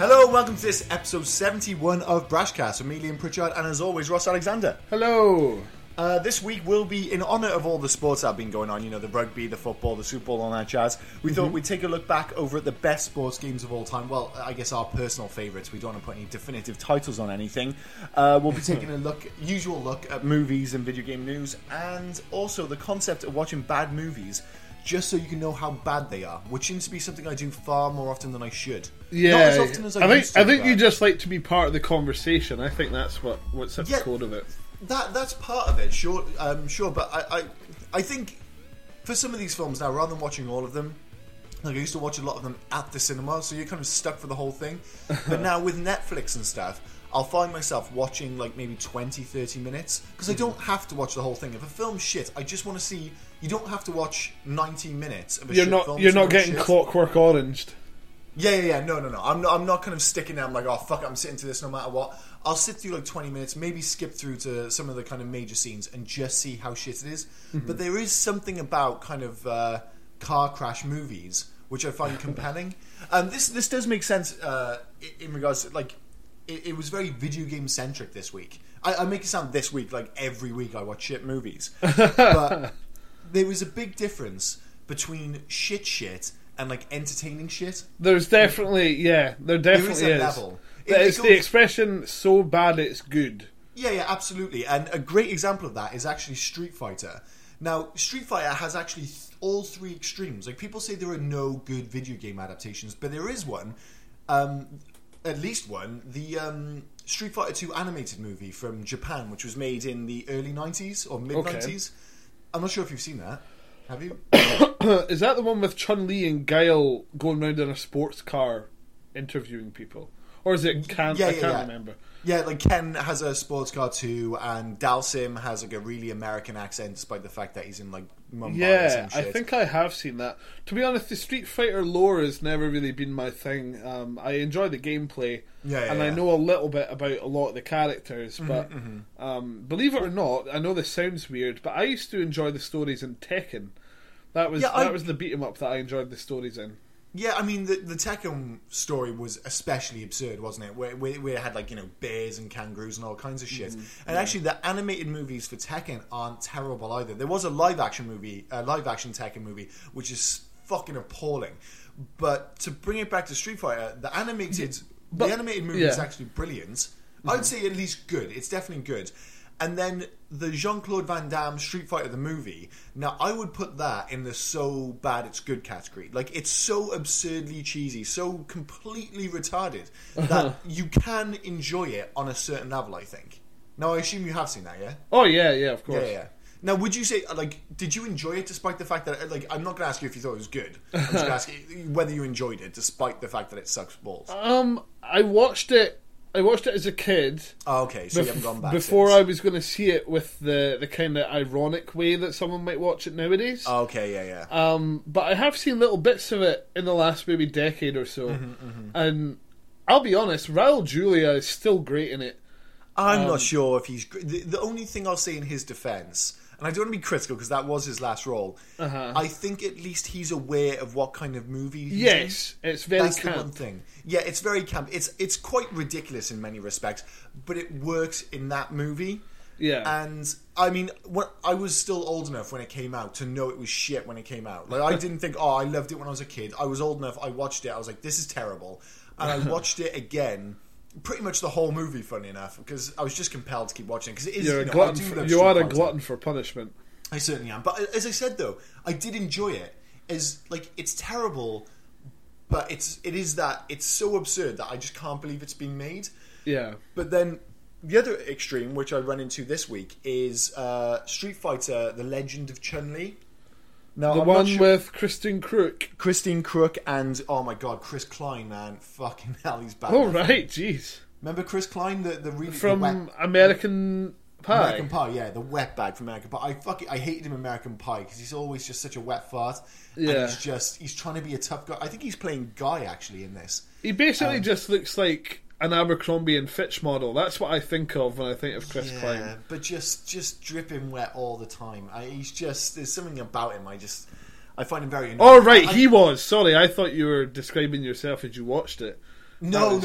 Hello, welcome to this episode 71 of Brashcast with me, Liam Pritchard, and as always, Ross Alexander. Hello. This week will be in honour of all the sports that have been going on, you know, the rugby, the football, the Super Bowl, all that jazz. We thought we'd take a look back over at the best sports games of all time. Well, I guess our personal favourites. We don't want to put any definitive titles on anything. We'll be taking a usual look at movies and video game news, and also the concept of watching bad movies just so you can know how bad they are, which seems to be something I do far more often than I should. Yeah, not as often as I used to. I think you just like to be part of the conversation. I think that's what's at the core of it. That's part of it, sure. But I think for some of these films now, rather than watching all of them, like I used to watch a lot of them at the cinema, so you're kind of stuck for the whole thing. But now with Netflix and stuff, I'll find myself watching like maybe 20, 30 minutes, because I don't have to watch the whole thing. If a film's shit, I just want to see. You don't have to watch 90 minutes of a shit film. You're not getting Clockwork Oranged. Yeah. No. I'm not kind of sticking there. I'm like, oh fuck it, I'm sitting to this no matter what. I'll sit through like 20 minutes, maybe skip through to some of the kind of major scenes and just see how shit it is. But there is something about kind of car crash movies which I find compelling. This does make sense in regards to, like, it was very video game centric this week. I make it sound this week like every week I watch shit movies. But there was a big difference between shit and like entertaining shit. There's definitely, there definitely is. Level. It's the expression "so bad it's good." Yeah, absolutely. And a great example of that is actually Street Fighter. Now, Street Fighter has actually all three extremes. Like, people say there are no good video game adaptations, but there is one, at least one, the Street Fighter 2 animated movie from Japan, which was made in the early 90s or mid-90s. Okay. I'm not sure if you've seen that. Have you? Is that the one with Chun-Li and Guile going around in a sports car interviewing people? Or is it Ken? I can't remember. Yeah, like Ken has a sports car too, and Dalsim has like a really American accent, despite the fact that he's in like Mumbai. Yeah, I think I have seen that. To be honest, the Street Fighter lore has never really been my thing. I enjoy the gameplay, and I know a little bit about a lot of the characters. But believe it or not, I know this sounds weird, but I used to enjoy the stories in Tekken. That was the beat 'em up that I enjoyed the stories in. Yeah, I mean, the Tekken story was especially absurd, wasn't it? Where it had, like, you know, bears and kangaroos and all kinds of shit. And actually, the animated movies for Tekken aren't terrible either. There was a live-action Tekken movie, which is fucking appalling. But to bring it back to Street Fighter, the animated movie is actually brilliant. I'd say at least good. It's definitely good. And then the Jean-Claude Van Damme Street Fighter the movie, now I would put that in the so bad it's good category. Like, it's so absurdly cheesy, so completely retarded that you can enjoy it on a certain level, I think. Now, I assume you have seen that, yeah? Oh, yeah, of course. Yeah. Now, would you say, like, did you enjoy it despite the fact that, like, I'm not going to ask you if you thought it was good. I'm just going to ask you whether you enjoyed it despite the fact that it sucks balls. I watched it as a kid. Oh, okay, so you haven't gone back before since. I was going to see it with the kind of ironic way that someone might watch it nowadays. Oh, okay, yeah. But I have seen little bits of it in the last maybe decade or so. And I'll be honest, Raul Julia is still great in it. I'm not sure if he's great. The only thing I'll say in his defence, and I don't want to be critical because that was his last role, I think at least he's aware of what kind of movie he's in. It's very That's camp. the one thing. Yeah, it's very camp. It's quite ridiculous in many respects, but it works in that movie. Yeah. And, I mean, I was still old enough when it came out to know it was shit when it came out. Like, I didn't think, I loved it when I was a kid. I was old enough, I watched it, I was like, this is terrible. And I watched it again, pretty much the whole movie, funny enough, because I was just compelled to keep watching it. Because it is, you are a glutton for punishment. I certainly am. But as I said, though, I did enjoy it. It's terrible, but it's so absurd that I just can't believe it's being made. Yeah. But then the other extreme, which I run into this week, is Street Fighter: The Legend of Chun-Li. Now, the one with Christine Crook. And, oh my god, Chris Klein, man. Fucking hell, he's bad. Oh, right, jeez. Remember Chris Klein? The really... From American Pie? American Pie, yeah, the wet bag from American Pie. I hated him in American Pie because he's always just such a wet fart. Yeah. And he's trying to be a tough guy. I think he's playing Guy, actually, in this. He basically just looks like an Abercrombie and Fitch model. That's what I think of when I think of Chris Klein. Yeah, but just dripping wet all the time. There's something about him. I find him very annoying. Oh, right, he was. Sorry, I thought you were describing yourself as you watched it. No.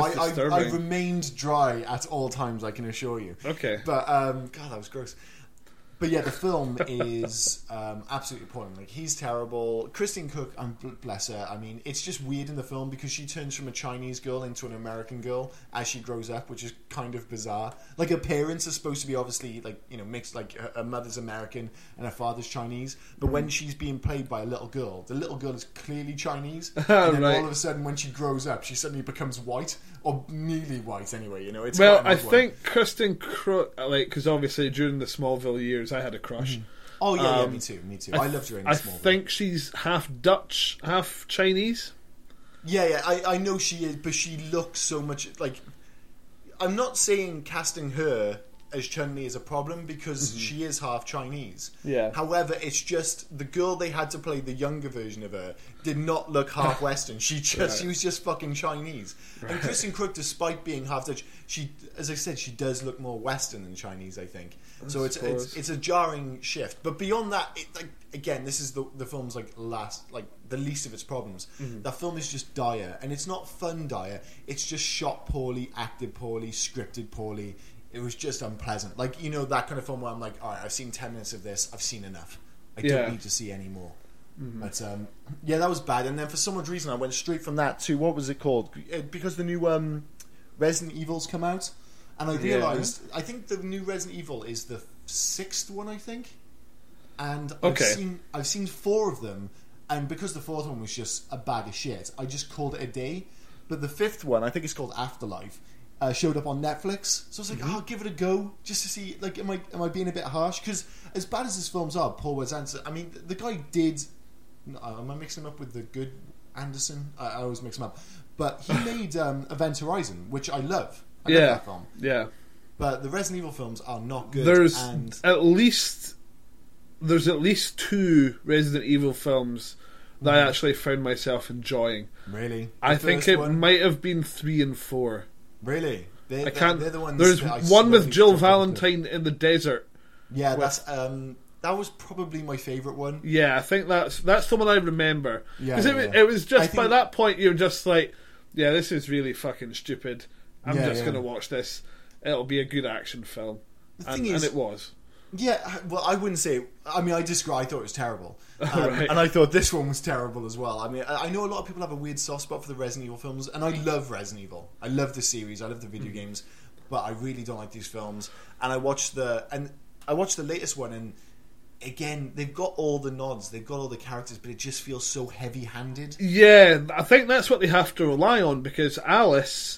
I remained dry at all times, I can assure you. Okay. But, God, that was gross. But yeah, the film is absolutely appalling. Like, he's terrible. Kristen Cook, bless her. I mean, it's just weird in the film because she turns from a Chinese girl into an American girl as she grows up, which is kind of bizarre. Like, her parents are supposed to be obviously, like, you know, mixed. Like, her mother's American and her father's Chinese. But when she's being played by a little girl, the little girl is clearly Chinese. And then all of a sudden, when she grows up, she suddenly becomes white. Or nearly white, anyway. You know, it's I think Kristen Cook, like, because obviously during the Smallville years, I had a crush. Mm-hmm. Oh yeah, me too. I loved her in Smallville. I think she's half Dutch, half Chinese. Yeah, I know she is, but she looks so much like. I'm not saying casting her as Chun-Li is a problem because she is half Chinese. Yeah. However, it's just the girl they had to play the younger version of her did not look half Western. She was just fucking Chinese. Right. And Kristen Cook, despite being half Dutch, she, as I said, she does look more Western than Chinese, I think. So it's a jarring shift. But beyond that, again, this is the film's the least of its problems. Mm-hmm. That film is just dire, and it's not fun dire. It's just shot poorly, acted poorly, scripted poorly. It was just unpleasant. Like, you know, that kind of film where I'm like, all right, I've seen 10 minutes of this. I've seen enough. I don't need to see any more. Mm-hmm. But, yeah, that was bad. And then for some odd reason, I went straight from that to, what was it called? Because the new Resident Evil's come out. And I realised, I think the new Resident Evil is the 6th one, I think. And I've seen 4 of them. And because the 4th one was just a bag of shit, I just called it a day. But the 5th one, I think it's called Afterlife, showed up on Netflix, so I was like, "Oh, give it a go, just to see." Like, am I being a bit harsh? Because as bad as his films are, Paul Wes Anderson. I mean, the guy did. Am I mixing him up with the good Anderson? I always mix him up. But he made Event Horizon, which I love. I love that film. Yeah. But the Resident Evil films are not good. There's at least 2 Resident Evil films that I actually found myself enjoying. Really? I think it might have been 3 and 4. Really? They're the ones. There's one with Jill Valentine in the desert. Yeah, that's that was probably my favourite one. Yeah, I think that's the one I remember. Because it was just by that point you're just like, yeah, this is really fucking stupid. I'm just going to watch this. It'll be a good action film. And it was. Yeah, well, I wouldn't say. I mean, I disagree. I thought it was terrible, and I thought this one was terrible as well. I mean, I know a lot of people have a weird soft spot for the Resident Evil films, and I love Resident Evil. I love the series. I love the video games, but I really don't like these films. And I watched the latest one, and again, they've got all the nods, they've got all the characters, but it just feels so heavy-handed. Yeah, I think that's what they have to rely on because Alice,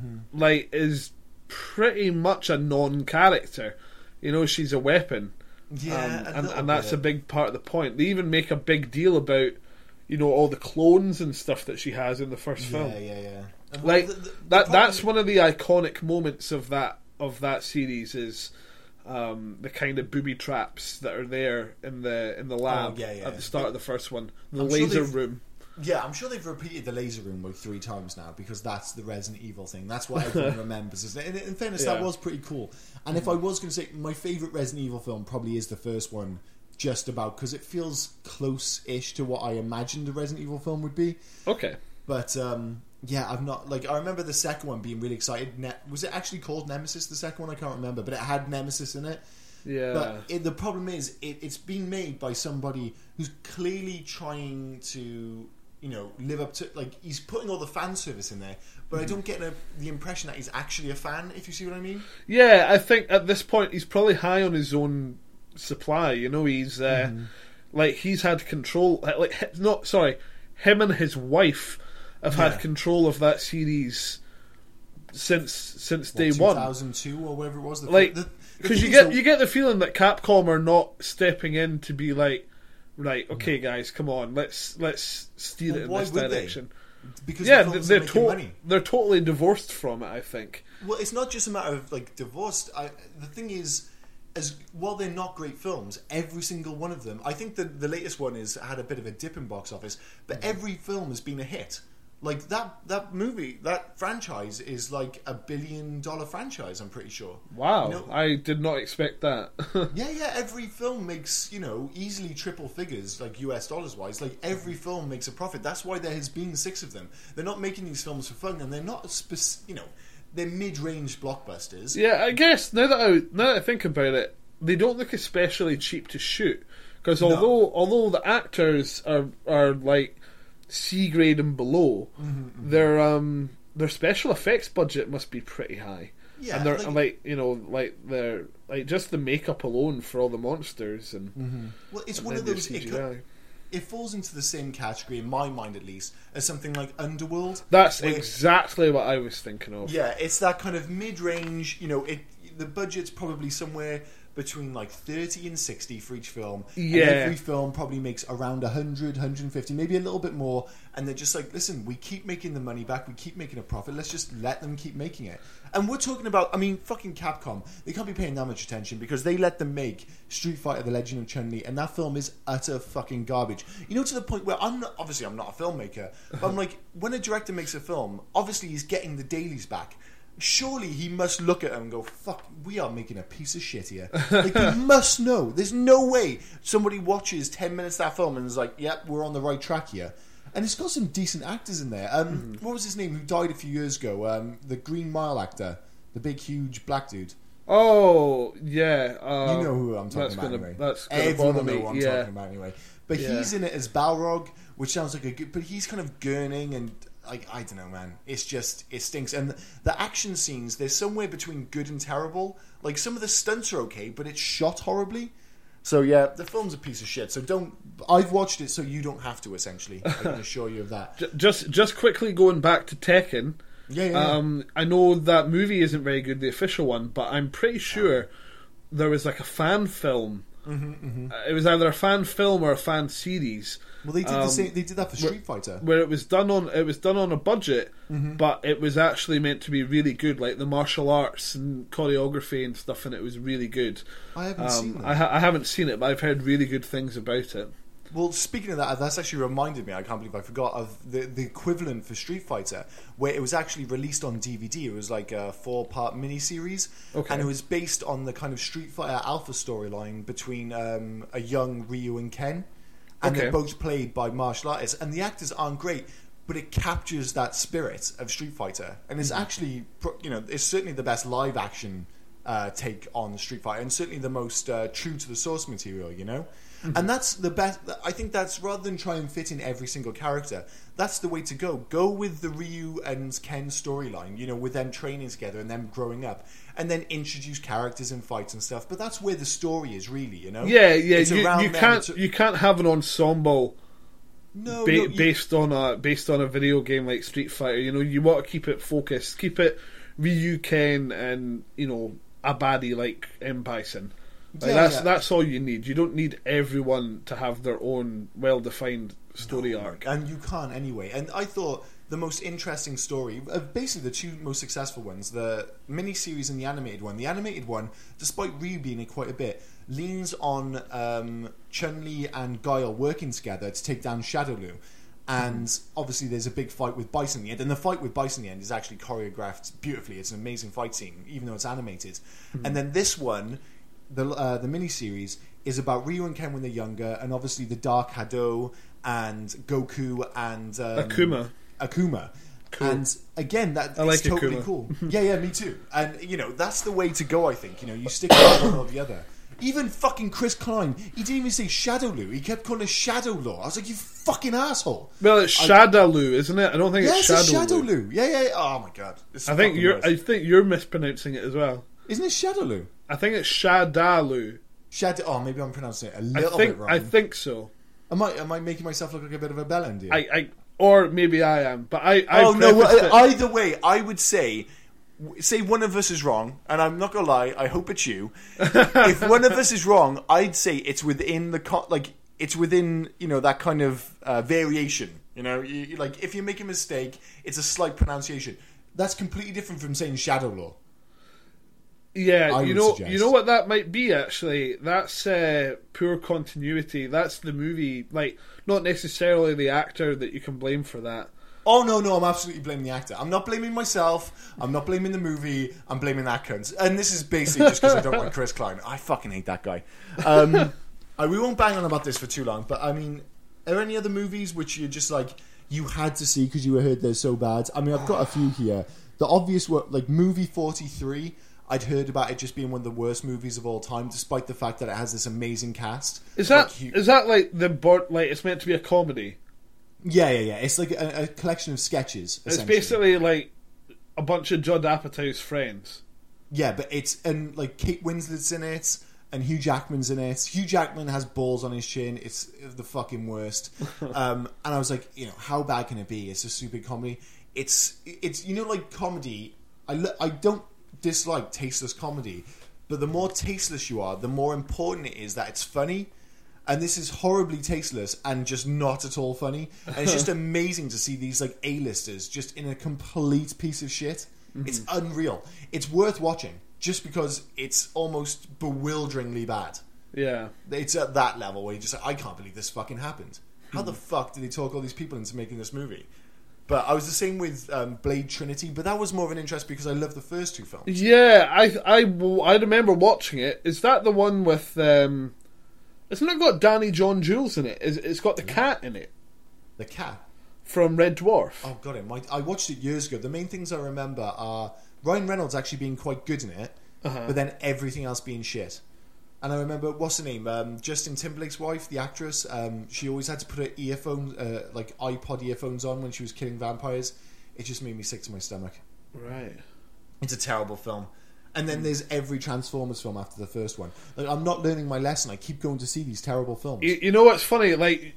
is pretty much a non-character. You know, she's a weapon. Yeah, and that's a big part of the point. They even make a big deal about, you know, all the clones and stuff that she has in the first film. Yeah. Like that's one of the iconic moments of that series is the kind of booby traps that are there in the lab at the start of the first one. The laser room. Yeah, I'm sure they've repeated the laser room like 3 times now because that's the Resident Evil thing. That's what everyone remembers. In fairness, that was pretty cool. And if I was going to say my favourite Resident Evil film probably is the first one, just about because it feels close-ish to what I imagined a Resident Evil film would be. Okay. But I've not I remember the second one being really excited. Was it actually called Nemesis? The second one, I can't remember, but it had Nemesis in it. Yeah. But the problem is it's been made by somebody who's clearly trying to, you know, live up to, like, he's putting all the fan service in there, but I don't get the impression that he's actually a fan, if you see what I mean. Yeah, I think at this point he's probably high on his own supply. You know, he's he's had control. Him and his wife have had control of that series since day 1, 2002 or whatever it was. Because you get the feeling that Capcom are not stepping in to be like, right, okay, guys, come on, let's steer it in this direction. Because they're totally divorced from it, I think. Well, it's not just a matter of like divorced. The thing is, while they're not great films, every single one of them. I think the latest one had a bit of a dip in box office, but every film has been a hit. Like that movie, that franchise is like $1 billion franchise. I'm pretty sure. Wow, I did not expect that. yeah. Every film makes easily triple figures, like US dollars wise. Like every film makes a profit. That's why there has been 6 of them. They're not making these films for fun, and they're not they're mid-range blockbusters. Yeah, I guess now that I think about it, they don't look especially cheap to shoot because although the actors are like C grade and below, their special effects budget must be pretty high. Yeah, and they're they're like just the makeup alone for all the monsters and well, it's one of those. It falls into the same category in my mind, at least, as something like Underworld. That's exactly what I was thinking of. Yeah, it's that kind of mid-range. The budget's probably somewhere between like 30 and 60 for each film. Yeah. And every film probably makes around 100, 150, maybe a little bit more. And they're just like, listen, we keep making the money back, we keep making a profit, let's just let them keep making it. And we're talking about, fucking Capcom, they can't be paying that much attention because they let them make Street Fighter: The Legend of Chun-Li, and that film is utter fucking garbage. To the point where I'm not a filmmaker, but I'm like, when a director makes a film, obviously he's getting the dailies back. Surely he must look at them and go, fuck, we are making a piece of shit here. Like, he must know. There's no way somebody watches 10 minutes of that film and is like, yep, we're on the right track here. And it's got some decent actors in there. What was his name who died a few years ago? The Green Mile actor. The big, huge black dude. Oh, yeah. You know who I'm talking about anyway. Everyone know who I'm talking about anyway. But he's in it as Balrog, which sounds like a good... But he's kind of gurning and... Like, I don't know, man. It's just, it stinks. And the action scenes, they're somewhere between good and terrible. Like, some of the stunts are okay, but it's shot horribly. So, yeah, the film's a piece of shit. So I've watched it so you don't have to, essentially. I can assure you of that. Just quickly going back to Tekken. Yeah. I know that movie isn't very good, the official one, but I'm pretty sure there was like a fan film. It was either a fan film or a fan series. Well, they did the same. They did that for Street Fighter, where it was done on a budget, but it was actually meant to be really good, like the martial arts and choreography and stuff, and it was really good. I haven't seen it. I haven't seen it, but I've heard really good things about it. Well, speaking of that, that's actually reminded me, I can't believe I forgot, of the equivalent for Street Fighter, where it was actually released on DVD. It was like a 4-part miniseries, and it was based on the kind of Street Fighter Alpha storyline between a young Ryu and Ken. And they're both played by martial artists. And the actors aren't great, but it captures that spirit of Street Fighter. And it's actually, it's certainly the best live action take on Street Fighter, and certainly the most true to the source material, And that's the best. I think that's, rather than try and fit in every single character, that's the way to go. Go with the Ryu and Ken storyline, with them training together and them growing up, and then introduce characters and fights and stuff. But that's where the story is, really, Yeah. You can't have an ensemble based on a video game like Street Fighter. You want to keep it focused, keep it Ryu, Ken, and a baddie like M. Bison. That's all you need. You don't need everyone to have their own well-defined story arc. And you can't anyway. And I thought the most interesting story, basically the two most successful ones, the miniseries and the animated one. The animated one, despite Ryu being in quite a bit, leans on Chun-Li and Guile working together to take down Shadow Lu. And obviously there's a big fight with Bison in the end. And the fight with Bison in the end is actually choreographed beautifully. It's an amazing fight scene, even though it's animated. And then this one... The miniseries is about Ryu and Ken when they're younger, and obviously the Dark Hado and Goku and Akuma. Cool. And again, that is totally Akuma. Cool. Yeah, me too. And that's the way to go. I think you stick with one or the other. Even fucking Chris Klein, he didn't even say Shadow Lu. He kept calling it Shadow Law. I was like, you fucking asshole. Well, it's Shadow Lu, isn't it? I don't think it's Shadow Lu. Yeah. Oh my god. I think you're mispronouncing it as well. Isn't it Shadow Lu? I think it's Shadalu. Oh, maybe I'm pronouncing it a little bit wrong. I think so. Am I making myself look like a bit of a bellend? Or maybe I am, but either way, I would say one of us is wrong, and I'm not gonna lie, I hope it's you. If one of us is wrong, I'd say it's within it's within that kind of variation. If you make a mistake, it's a slight pronunciation. That's completely different from saying Shadow Law. Yeah, you know what that might be, actually? That's poor continuity. That's the movie, not necessarily the actor that you can blame for that. Oh, no, I'm absolutely blaming the actor. I'm not blaming myself. I'm not blaming the movie. I'm blaming that cunt. And this is basically just because I don't like Chris Klein. I fucking hate that guy. We won't bang on about this for too long, but I mean, are there any other movies which you're just like, you had to see because you were heard they're so bad? I mean, I've got a few here. The obvious were, like, movie 43... I'd heard about it just being one of the worst movies of all time, despite the fact that it has this amazing cast. Is that like it's meant to be a comedy? Yeah. It's like a collection of sketches. It's basically like a bunch of Judd Apatow's friends. Yeah, but and like Kate Winslet's in it, and Hugh Jackman's in it. Hugh Jackman has balls on his chin. It's the fucking worst. And I was like, how bad can it be? It's a stupid comedy. It's like comedy. I don't dislike tasteless comedy, but the more tasteless you are, the more important it is that it's funny. And this is horribly tasteless and just not at all funny. And it's just amazing to see these like A-listers just in a complete piece of shit. Mm-hmm. It's unreal. It's worth watching just because it's almost bewilderingly bad. Yeah, it's at that level where you just like, I can't believe this fucking happened. How the fuck did they talk all these people into making this movie? But I was the same with Blade Trinity, but that was more of an interest because I love the first two films. Yeah, I remember watching it. Is that the one with... Isn't it got Danny John Jules in it? It's got the cat in it. The cat? From Red Dwarf. Oh, got it. I watched it years ago. The main things I remember are Ryan Reynolds actually being quite good in it, but then everything else being shit. And I remember, what's her name? Justin Timberlake's wife, the actress. She always had to put her earphones, like iPod earphones on when she was killing vampires. It just made me sick to my stomach. Right. It's a terrible film. And then there's every Transformers film after the first one. Like, I'm not learning my lesson. I keep going to see these terrible films. You know what's funny? Like,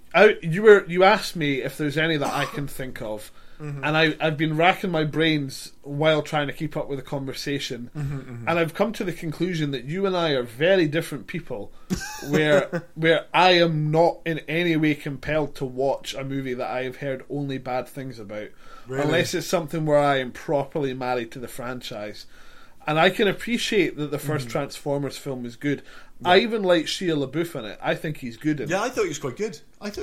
you asked me if there's any that I can think of. Mm-hmm. And I've been racking my brains while trying to keep up with the conversation, and I've come to the conclusion that you and I are very different people, where I am not in any way compelled to watch a movie that I have heard only bad things about, unless it's something where I am properly married to the franchise. And I can appreciate that the first Transformers film is good. Yeah. I even like Shia LaBeouf in it. I think he's good in it. Yeah, I thought he was quite good.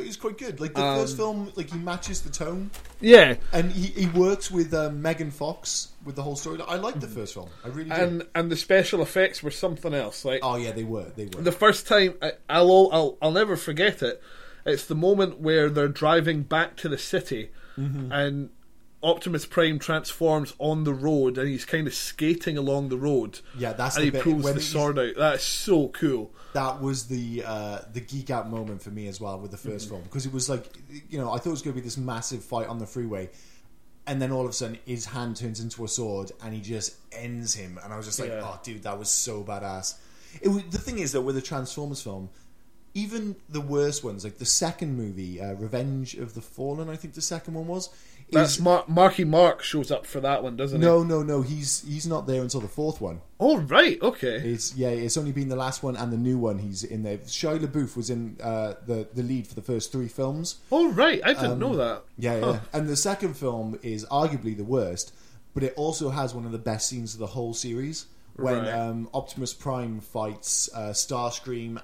Like, the first film, like, he matches the tone. Yeah. And he works with Megan Fox with the whole story. I liked the first film. I really did. And the special effects were something else. Like, oh, yeah, they were. The first time, I'll never forget it. It's the moment where they're driving back to the city and Optimus Prime transforms on the road and he's kind of skating along the road. Yeah, that's and the he pulls the sword out. That's so cool. That was the geek out moment for me as well with the first film, because it was like, I thought it was going to be this massive fight on the freeway, and then all of a sudden his hand turns into a sword and he just ends him, and I was just like, oh dude, that was so badass. The thing is though, with the Transformers film, even the worst ones, like the second movie, Revenge of the Fallen, I think the second one was. That's Marky Mark shows up for that one, doesn't he? No. He's not there until the fourth one. Oh, right, okay. It's only been the last one and the new one he's in there. Shia LaBeouf was in the lead for the first three films. Oh, right, I didn't know that. Yeah. And the second film is arguably the worst, but it also has one of the best scenes of the whole series. When Optimus Prime fights Starscream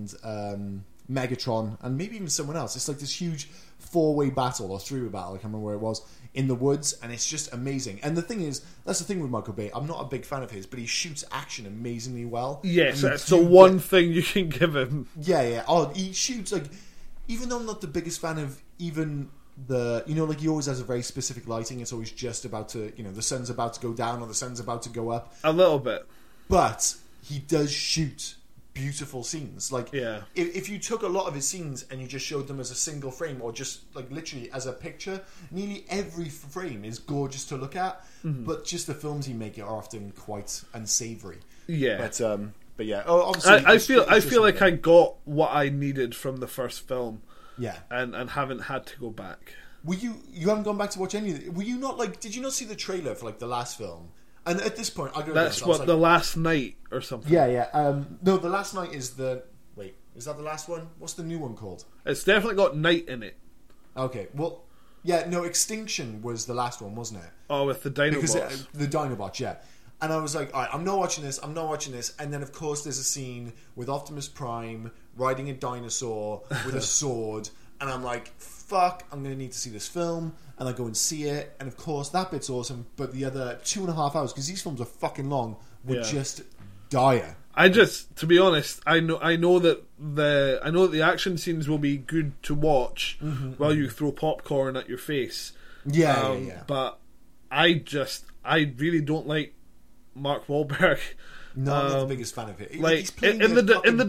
and Megatron and maybe even someone else. It's like this huge four-way battle or three-way battle, I can't remember where it was, in the woods, and it's just amazing. And the thing is, that's the thing with Michael Bay, I'm not a big fan of his, but he shoots action amazingly well. Yes, that's the one thing you can give him. Yeah. Oh, he shoots, like, even though I'm not the biggest fan of even the, like he always has a very specific lighting, it's always just about to, the sun's about to go down or the sun's about to go up. A little bit. But he does shoot beautiful scenes. Like, yeah. if you took a lot of his scenes and you just showed them as a single frame or just like literally as a picture, nearly every frame is gorgeous to look at, but just the films he makes are often quite unsavory. Yeah. But yeah, obviously I feel like I got what I needed from the first film. Yeah. And haven't had to go back. You haven't gone back to watch any of it? Were you not like, did you not see the trailer for like the last film? And at this point, that's what, The Last Night or something. Yeah. No, The Last Night is the... Wait, is that the last one? What's the new one called? It's definitely got night in it. Okay, well... Yeah, no, Extinction was the last one, wasn't it? Oh, with the Dinobots. The Dinobots, yeah. And I was like, alright, I'm not watching this. And then, of course, there's a scene with Optimus Prime riding a dinosaur with a sword, and I'm like, fuck, I'm going to need to see this film, and I go and see it, and of course that bit's awesome, but the other 2.5 hours, because these films are fucking long, were just dire. To be honest, I know that the action scenes will be good to watch while you throw popcorn at your face. Yeah. But I really don't like Mark Wahlberg. No, I'm not the biggest fan of it. Like he's in the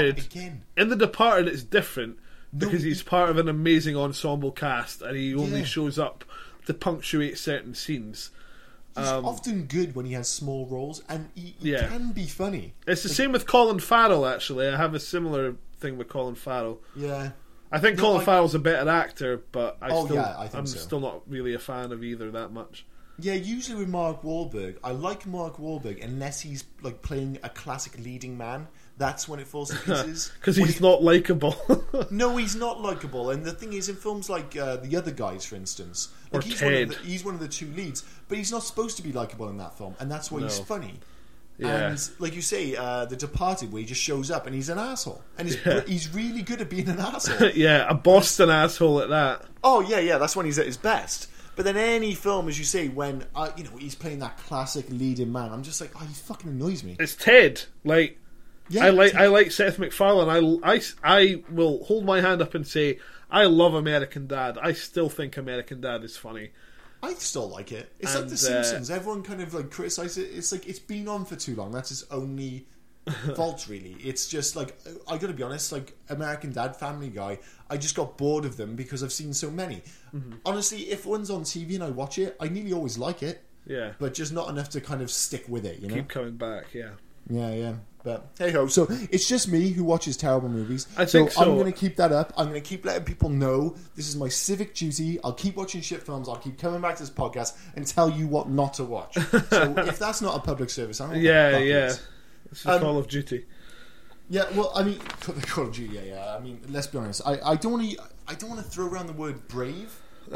Departed, it's different because he's part of an amazing ensemble cast, and he only shows up to punctuate certain scenes. He's often good when he has small roles, and he can be funny. It's the same with Colin Farrell, actually. I have a similar thing with Colin Farrell. Yeah. I think Colin Farrell's a better actor, but I'm so. Still not really a fan of either that much. Yeah, usually with Mark Wahlberg, I like Mark Wahlberg unless he's like playing a classic leading man. That's when it falls to pieces. Because he's not likeable. No, he's not likeable. And the thing is, in films like The Other Guys, for instance, like he's one of the two leads, but he's not supposed to be likeable in that film, and that's why he's funny. Yeah. And like you say, The Departed, where he just shows up and he's an asshole, and he's really good at being an asshole. Yeah, a Boston asshole at that. Oh yeah, that's when he's at his best. But then any film, as you say, when he's playing that classic leading man, I'm just like, he fucking annoys me. It's Ted. Like, I like Seth MacFarlane. I will hold my hand up and say I love American Dad. I still think American Dad is funny. I still like it. It's like The Simpsons. Everyone kind of like criticizes it. It's like it's been on for too long. That's its only fault, really. It's just like, I gotta be honest, like American Dad, Family Guy, I just got bored of them because I've seen so many. Honestly, if one's on TV and I watch it, I nearly always like it. Yeah. But just not enough to kind of stick with it, you know? Keep coming back, yeah. Yeah. But hey ho, so it's just me who watches terrible movies. I think so. I'm going to keep that up. I'm going to keep letting people know this is my civic duty. I'll keep watching shit films. I'll keep coming back to this podcast and tell you what not to watch. So if that's not a public service, I don't know. Yeah. It's a Call of Duty. Yeah, well, I mean, the Call of Duty. Yeah. I mean, let's be honest. I don't want to throw around the word brave.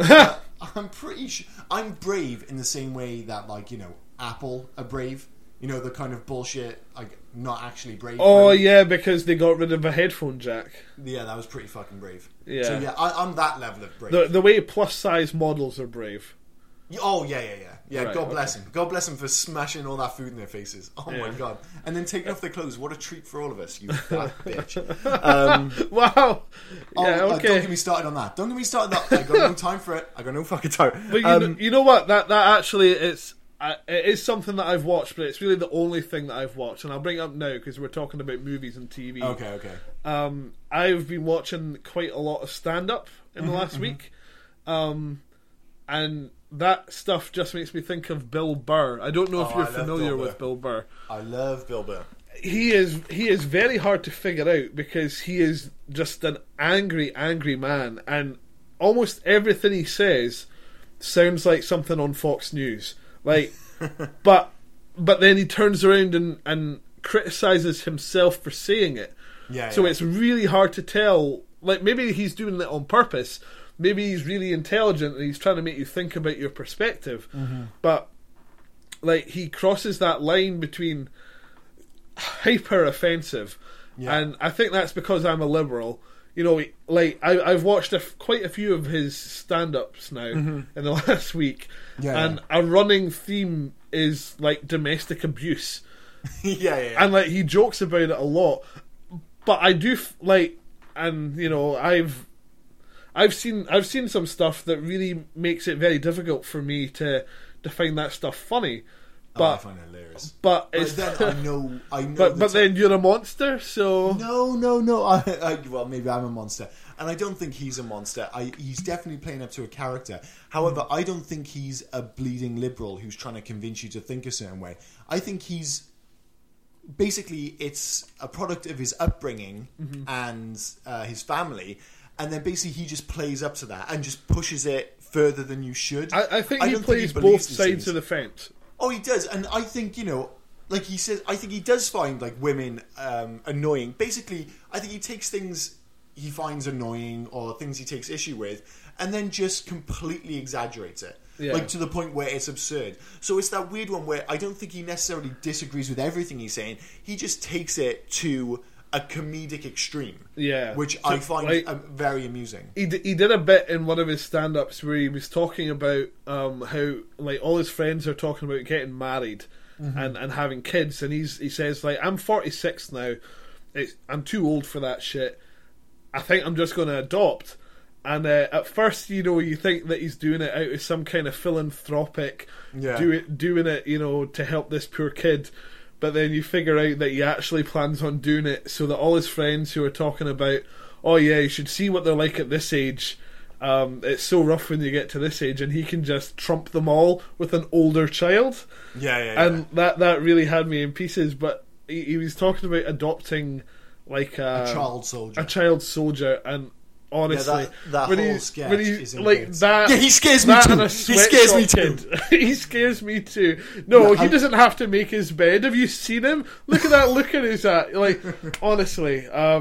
I'm pretty sure I'm brave in the same way that, like, Apple are brave. The kind of bullshit, like, not actually brave. Oh, yeah, because they got rid of a headphone jack. Yeah, that was pretty fucking brave. Yeah. So, yeah, I'm that level of brave. The way plus-size models are brave. Oh, yeah. Yeah, right, God bless him. God bless him for smashing all that food in their faces. Oh, my God. And then taking off their clothes. What a treat for all of us, you fat bitch. Wow. Yeah, okay. Don't get me started on that. I got no time for it. I got no fucking time. But you know what? That actually, it is something that I've watched, but it's really the only thing that I've watched, and I'll bring it up now because we're talking about movies and TV. Okay. I've been watching quite a lot of stand-up in the last week, and that stuff just makes me think of Bill Burr. I don't know if you're familiar with Bill Burr. I love Bill Burr. He is very hard to figure out because he is just an angry man, and almost everything he says sounds like something on Fox News. Like, but then he turns around and criticizes himself for saying it. Yeah. So it's really hard to tell. Like, maybe he's doing it on purpose. Maybe he's really intelligent and he's trying to make you think about your perspective. But, like, he crosses that line between hyper offensive, and I think that's because I'm a liberal. Like, I've watched quite a few of his stand-ups now in the last week, and a running theme is, like, domestic abuse. Yeah. And, like, he jokes about it a lot, but I do I've seen some stuff that really makes it very difficult for me to find that stuff funny. But I find it hilarious. But then I know. But then you're a monster, so no. Well, maybe I'm a monster, and I don't think he's a monster. He's definitely playing up to a character. However, I don't think he's a bleeding liberal who's trying to convince you to think a certain way. I think he's basically it's a product of his upbringing and his family, and then basically he just plays up to that and just pushes it further than you should. I think he plays both sides of the fence. Oh, he does, and I think, like he says, I think he does find, like, women annoying. Basically, I think he takes things he finds annoying or things he takes issue with, and then just completely exaggerates it, like to the point where it's absurd. So it's that weird one where I don't think he necessarily disagrees with everything he's saying. He just takes it to a comedic extreme. Yeah. Which I find very amusing. He did a bit in one of his stand-ups where he was talking about how like all his friends are talking about getting married and having kids, and he says like, I'm 46 now, I'm too old for that shit. I think I'm just going to adopt. And at first, you think that he's doing it out of some kind of philanthropic, doing it, to help this poor kid. But then you figure out that he actually plans on doing it so that all his friends who are talking about, oh yeah, you should see what they're like at this age. It's so rough when you get to this age, and he can just trump them all with an older child. And that really had me in pieces. But he was talking about adopting like a child soldier, and honestly, that whole sketch is like that. Yeah, he scares me too. He scares me too. He scares me too. No, he doesn't have to make his bed. Have you seen him? Look at that look in his eye. Like, honestly,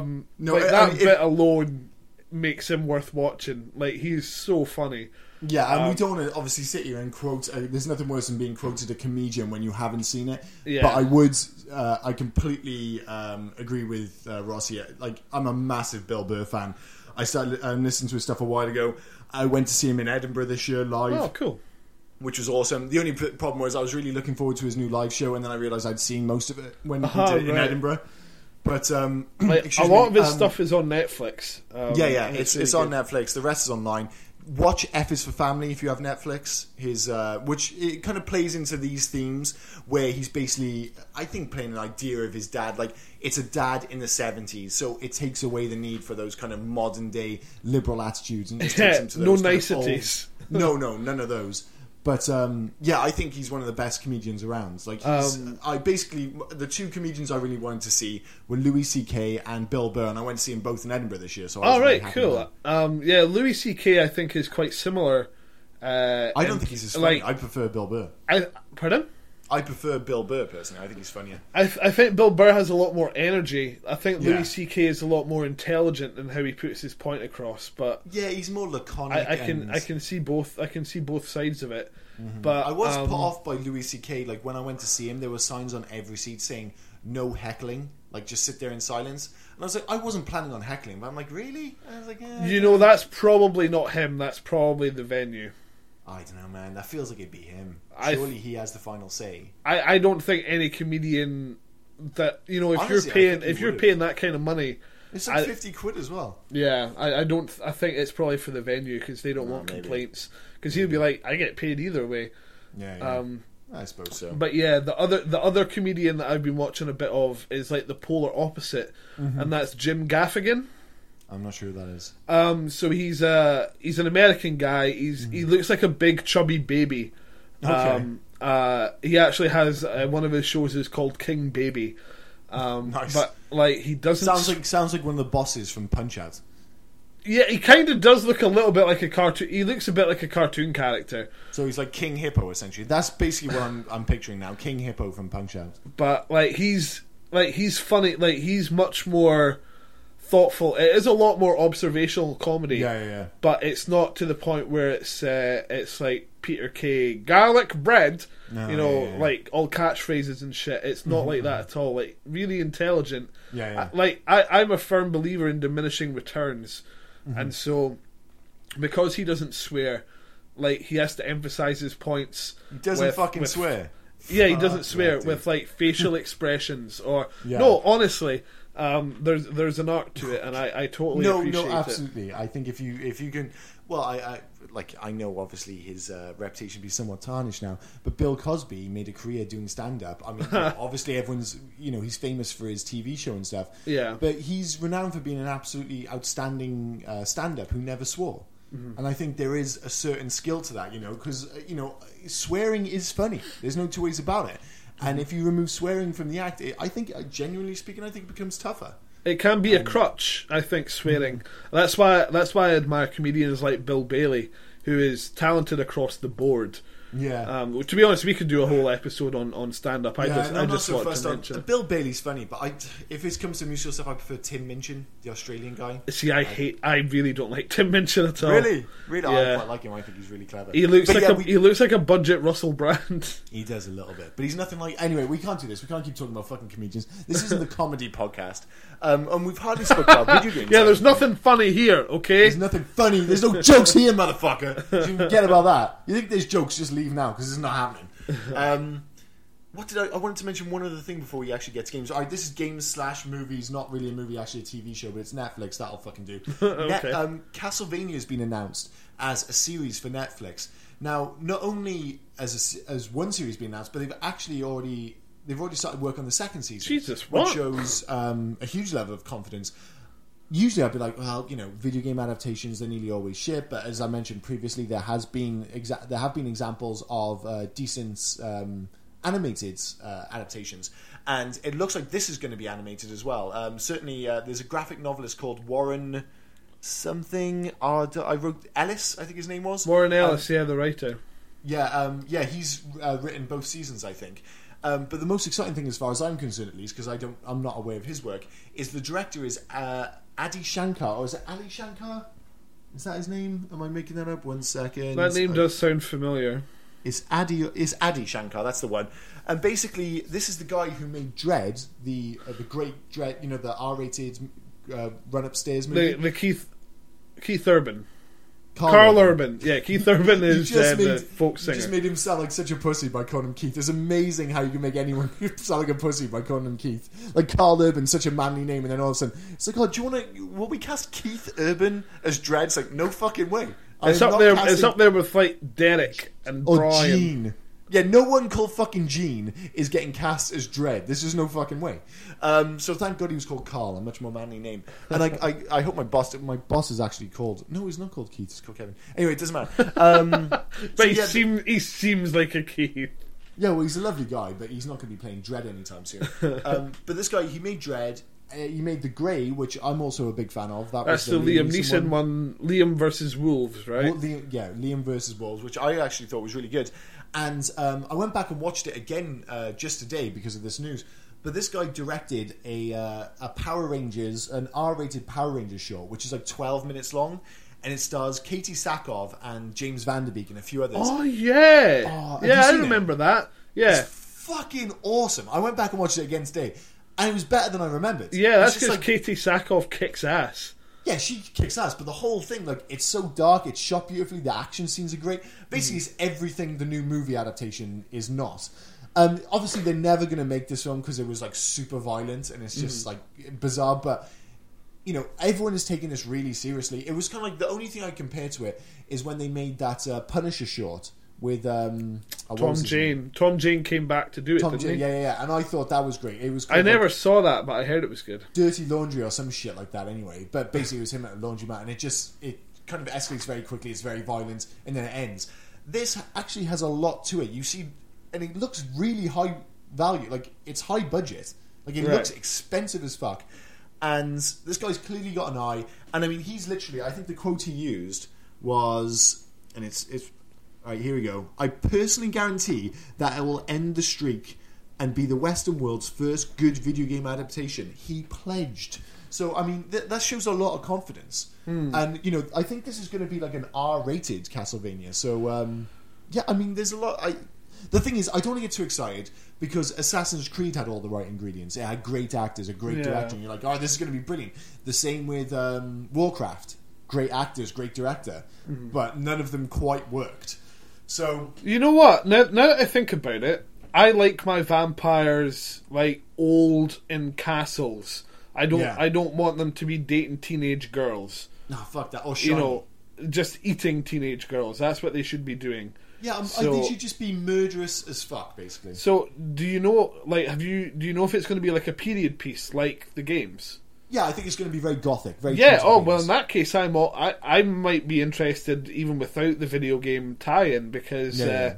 bit alone makes him worth watching. Like, he's so funny. Yeah, and we don't want to obviously sit here and quote. There's nothing worse than being quoted a comedian when you haven't seen it. Yeah. But I completely agree with Rossi. Like, I'm a massive Bill Burr fan. I started listening to his stuff a while ago. I went to see him in Edinburgh this year live. Oh, cool. Which was awesome. The only problem was I was really looking forward to his new live show, and then I realised I'd seen most of it when he did it in Edinburgh. But a lot of his stuff is on Netflix. It's on Netflix. The rest is online. Watch F is for Family if you have Netflix. Which it kind of plays into these themes where he's basically, I think, playing an idea of his dad. Like, it's a dad in the 70s, so it takes away the need for those kind of modern day liberal attitudes and just takes him to those niceties. No, none of those. But I think he's one of the best comedians around. Like, the two comedians I really wanted to see were Louis C.K. and Bill Burr, and I went to see them both in Edinburgh this year. So I was really happy cool. Louis C.K. I think is quite similar. I don't think he's as funny. I prefer Bill Burr. Pardon? I prefer Bill Burr personally. I think he's funnier. I think Bill Burr has a lot more energy. I think Louis C.K. is a lot more intelligent in how he puts his point across. But yeah, he's more laconic. I can see both. I can see both sides of it. Mm-hmm. But I was put off by Louis C.K. Like, when I went to see him, there were signs on every seat saying no heckling. Like, just sit there in silence. And I was like, I wasn't planning on heckling, but I'm like, really? And I was like, yeah. That's probably not him. That's probably the venue. I don't know, man. That feels like it'd be him. Surely he has the final say. I don't think any comedian that if you're paying that kind of money, it's like 50 quid as well. Yeah, I think it's probably for the venue because they don't want complaints. Because he'd be like, I get paid either way. Yeah. I suppose so. But yeah, the other comedian that I've been watching a bit of is like the polar opposite, and that's Jim Gaffigan. I'm not sure who that is. So he's an American guy. He looks like a big chubby baby. Okay. He actually has one of his shows is called King Baby. Nice. But like, he doesn't sounds like one of the bosses from Punch Out. Yeah, he kind of does look a little bit like a cartoon. He looks a bit like a cartoon character. So he's like King Hippo, essentially. That's basically what I'm picturing now. King Hippo from Punch Out. But he's funny. Like, he's much more thoughtful. It is a lot more observational comedy. Yeah. But it's not to the point where it's like Peter Kay garlic bread. No, like all catchphrases and shit. It's not like that at all. Like, really intelligent. Yeah. I'm a firm believer in diminishing returns. And so, because he doesn't swear, like, he has to emphasize his points. He doesn't fucking swear. Yeah, he doesn't swear with like facial expressions or no. Honestly, there's an art to it, and I totally appreciate it. No, absolutely. I think if you can, well, I know obviously his reputation be somewhat tarnished now, but Bill Cosby made a career doing stand-up. I mean, obviously everyone's, he's famous for his TV show and stuff. Yeah. But he's renowned for being an absolutely outstanding stand-up who never swore. Mm-hmm. And I think there is a certain skill to that, because, swearing is funny. There's no two ways about it. And if you remove swearing from the act, I think, genuinely speaking, I think it becomes tougher. It can be a crutch, I think, swearing. That's why I admire comedians like Bill Bailey, who is talented across the board. Yeah. To be honest, we could do a whole episode on stand-up. I just want to mention Bill Bailey's funny, but if it comes to musical stuff, I prefer Tim Minchin, the Australian guy. See, I really don't like Tim Minchin at all. Really? Yeah. I quite like him. I think he's really clever. He looks he looks like a budget Russell Brand. He does a little bit, but he's nothing like. Anyway, we can't do this. We can't keep talking about fucking comedians. This isn't the comedy podcast, and we've hardly spoken about video games. Yeah, there's nothing funny here. Okay, there's nothing funny. There's no jokes here, motherfucker. So you forget about that. You think there's jokes? Just leave now because it's not happening. What did I wanted to mention one other thing before we actually get to games. Alright, this is games / movies, not really a movie, actually a TV show, but it's Netflix. That'll fucking do. Okay. Castlevania has been announced as a series for Netflix. Now, not only as one series being announced, but they've already started work on the second season. Jesus, what? Which shows a huge level of confidence. Usually I'd be like, well, video game adaptations, they're nearly always shit, but as I mentioned previously, there have been examples of decent animated adaptations, and it looks like this is going to be animated as well. Certainly, there's a graphic novelist called Warren something. I wrote Ellis, I think his name was Warren Ellis, the writer. Yeah, he's written both seasons, I think. But the most exciting thing, as far as I'm concerned, at least, because I'm not aware of his work, is the director is Adi Shankar, or is it Ali Shankar? Is that his name? Am I making that up? 1 second. That name does sound familiar. It's Adi Shankar, that's the one. And basically, this is the guy who made Dread, the great Dread, the R-rated Run Upstairs movie. The Keith Urban. Carl Urban. Yeah, Keith Urban is the folk singer. You just made him sound like such a pussy by calling him Keith. It's amazing how you can make anyone sound like a pussy by calling him Keith. Like Carl Urban, such a manly name, and then all of a sudden, it's like, oh, do you want to... Will we cast Keith Urban as Dread? It's like, no fucking way. It's up there. It's up there with like Derek and Brian. Gene. Yeah, no one called fucking Gene is getting cast as Dredd. This is no fucking way. So thank God he was called Carl, a much more manly name. And I hope my boss is actually called... No, he's not called Keith. He's called Kevin. Anyway, it doesn't matter. But he seems like a Keith. Yeah, well, he's a lovely guy, but he's not going to be playing Dredd anytime soon. But this guy, he made Dredd. He made The Grey, which I'm also a big fan of. That's the Liam Neeson one. Liam versus Wolves, right? Well, Liam versus Wolves, which I actually thought was really good. And I went back and watched it again just today because of this news. But this guy directed a Power Rangers, an R-rated Power Rangers show, which is like 12 minutes long. And it stars Katie Sackhoff and James Van Der Beek and a few others. Oh, yeah. I remember that. Yeah. It's fucking awesome. I went back and watched it again today. And it was better than I remembered. Yeah, that's because Katie Sackhoff kicks ass. Yeah, she kicks ass, but the whole thing, like, it's so dark, it's shot beautifully, the action scenes are great. Basically, it's everything the new movie adaptation is not. Obviously, they're never going to make this film because it was, like, super violent and it's just, like, bizarre, but, everyone is taking this really seriously. It was kind of like, the only thing I compare to it is when they made that Punisher short with Tom Jane. Tom Jane came back to do it, didn't he? Yeah. And I thought that was great. It was. I never saw that, but I heard it was good. Dirty Laundry or some shit like that. Anyway, but basically it was him at a laundromat, and it kind of escalates very quickly. It's very violent, and then it ends. This actually has a lot to it. You see, and it looks really high value. Like it's high budget. Like it looks expensive as fuck. And this guy's clearly got an eye. And I mean, he's literally. I think the quote he used was, and it's. Alright, here we go. I personally guarantee that it will end the streak and be the Western world's first good video game adaptation. He pledged. So, I mean, that shows a lot of confidence. And, I think this is going to be like an R-rated Castlevania. So, I mean, there's a lot... The thing is, I don't want to get too excited because Assassin's Creed had all the right ingredients. It had great actors, a great director. And you're like, oh, this is going to be brilliant. The same with Warcraft. Great actors, great director. But none of them quite worked. So you know what? Now that I think about it, I like my vampires like old in castles. I don't want them to be dating teenage girls. No, fuck that. Oh, shiny. Just eating teenage girls. That's what they should be doing. Yeah, they should just be murderous as fuck, basically. So, do you know? Like, do you know if it's going to be like a period piece, like the games? Yeah, I think it's going to be very gothic. Very well, in that case, I might be interested even without the video game tie-in because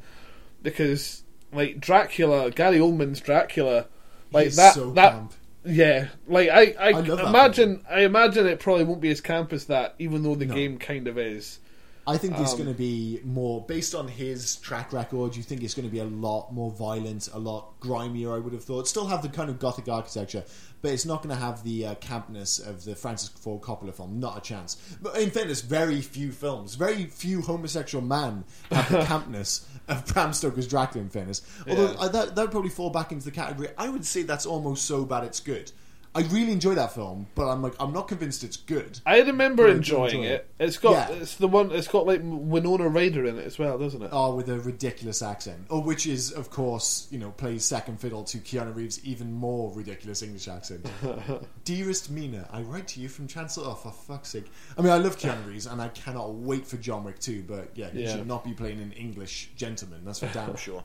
like Dracula, Gary Oldman's Dracula, like he's that. So that camp. Yeah, like I love imagine. I imagine it probably won't be as camp as that, even though the game kind of is. I think it's going to be more based on his track record. You think it's going to be a lot more violent, a lot grimier, I would have thought. Still have the kind of gothic architecture, but it's not going to have the campness of the Francis Ford Coppola film. Not a chance. But in fairness, very few homosexual men have the campness of Bram Stoker's Dracula, in fairness. Although that would probably fall back into the category. I would say that's almost so bad it's good. I really enjoy that film, but I'm not convinced it's good. I remember enjoying it. It's got it's got like Winona Ryder in it as well, doesn't it? Oh, with a ridiculous accent. Oh, which is of course, plays second fiddle to Keanu Reeves' even more ridiculous English accent. Dearest Mina, I write to you from Chancellor. Oh, for fuck's sake! I mean, I love Keanu Reeves, and I cannot wait for John Wick 2. But he should not be playing an English gentleman. That's for damn sure.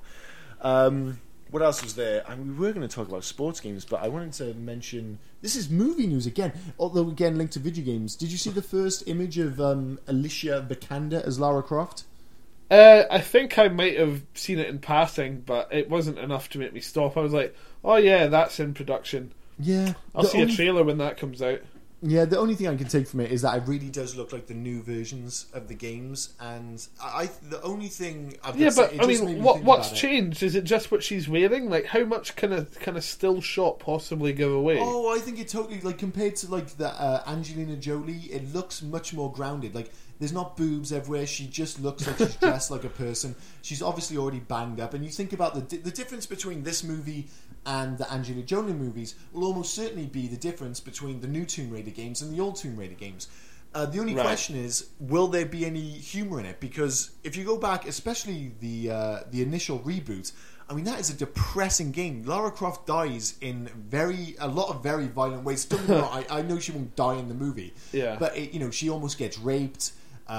What else was there? I mean, we were going to talk about sports games, but I wanted to mention... This is movie news again, although again linked to video games. Did you see the first image of Alicia Vikander as Lara Croft? I think I might have seen it in passing, but it wasn't enough to make me stop. I was like, oh yeah, that's in production. Yeah. I'll see a trailer when that comes out. Yeah, the only thing I can take from it is that it really does look like the new versions of the games, and the only thing I've got to say, I mean, what's changed? Is it just what she's wearing? Like, how much can a still shot possibly give away? Oh, I think it totally, like, compared to like the Angelina Jolie, it looks much more grounded. Like, there's not boobs everywhere. She just looks like she's dressed like a person. She's obviously already banged up, and you think about the difference between this movie and the Angelina Jolie movies will almost certainly be the difference between the new Tomb Raider games and the old Tomb Raider games. The only question is, will there be any humour in it? Because if you go back, especially the initial reboot, I mean, that is a depressing game. Lara Croft dies in a lot of very violent ways. Don't get me wrong, I know she won't die in the movie, but she almost gets raped.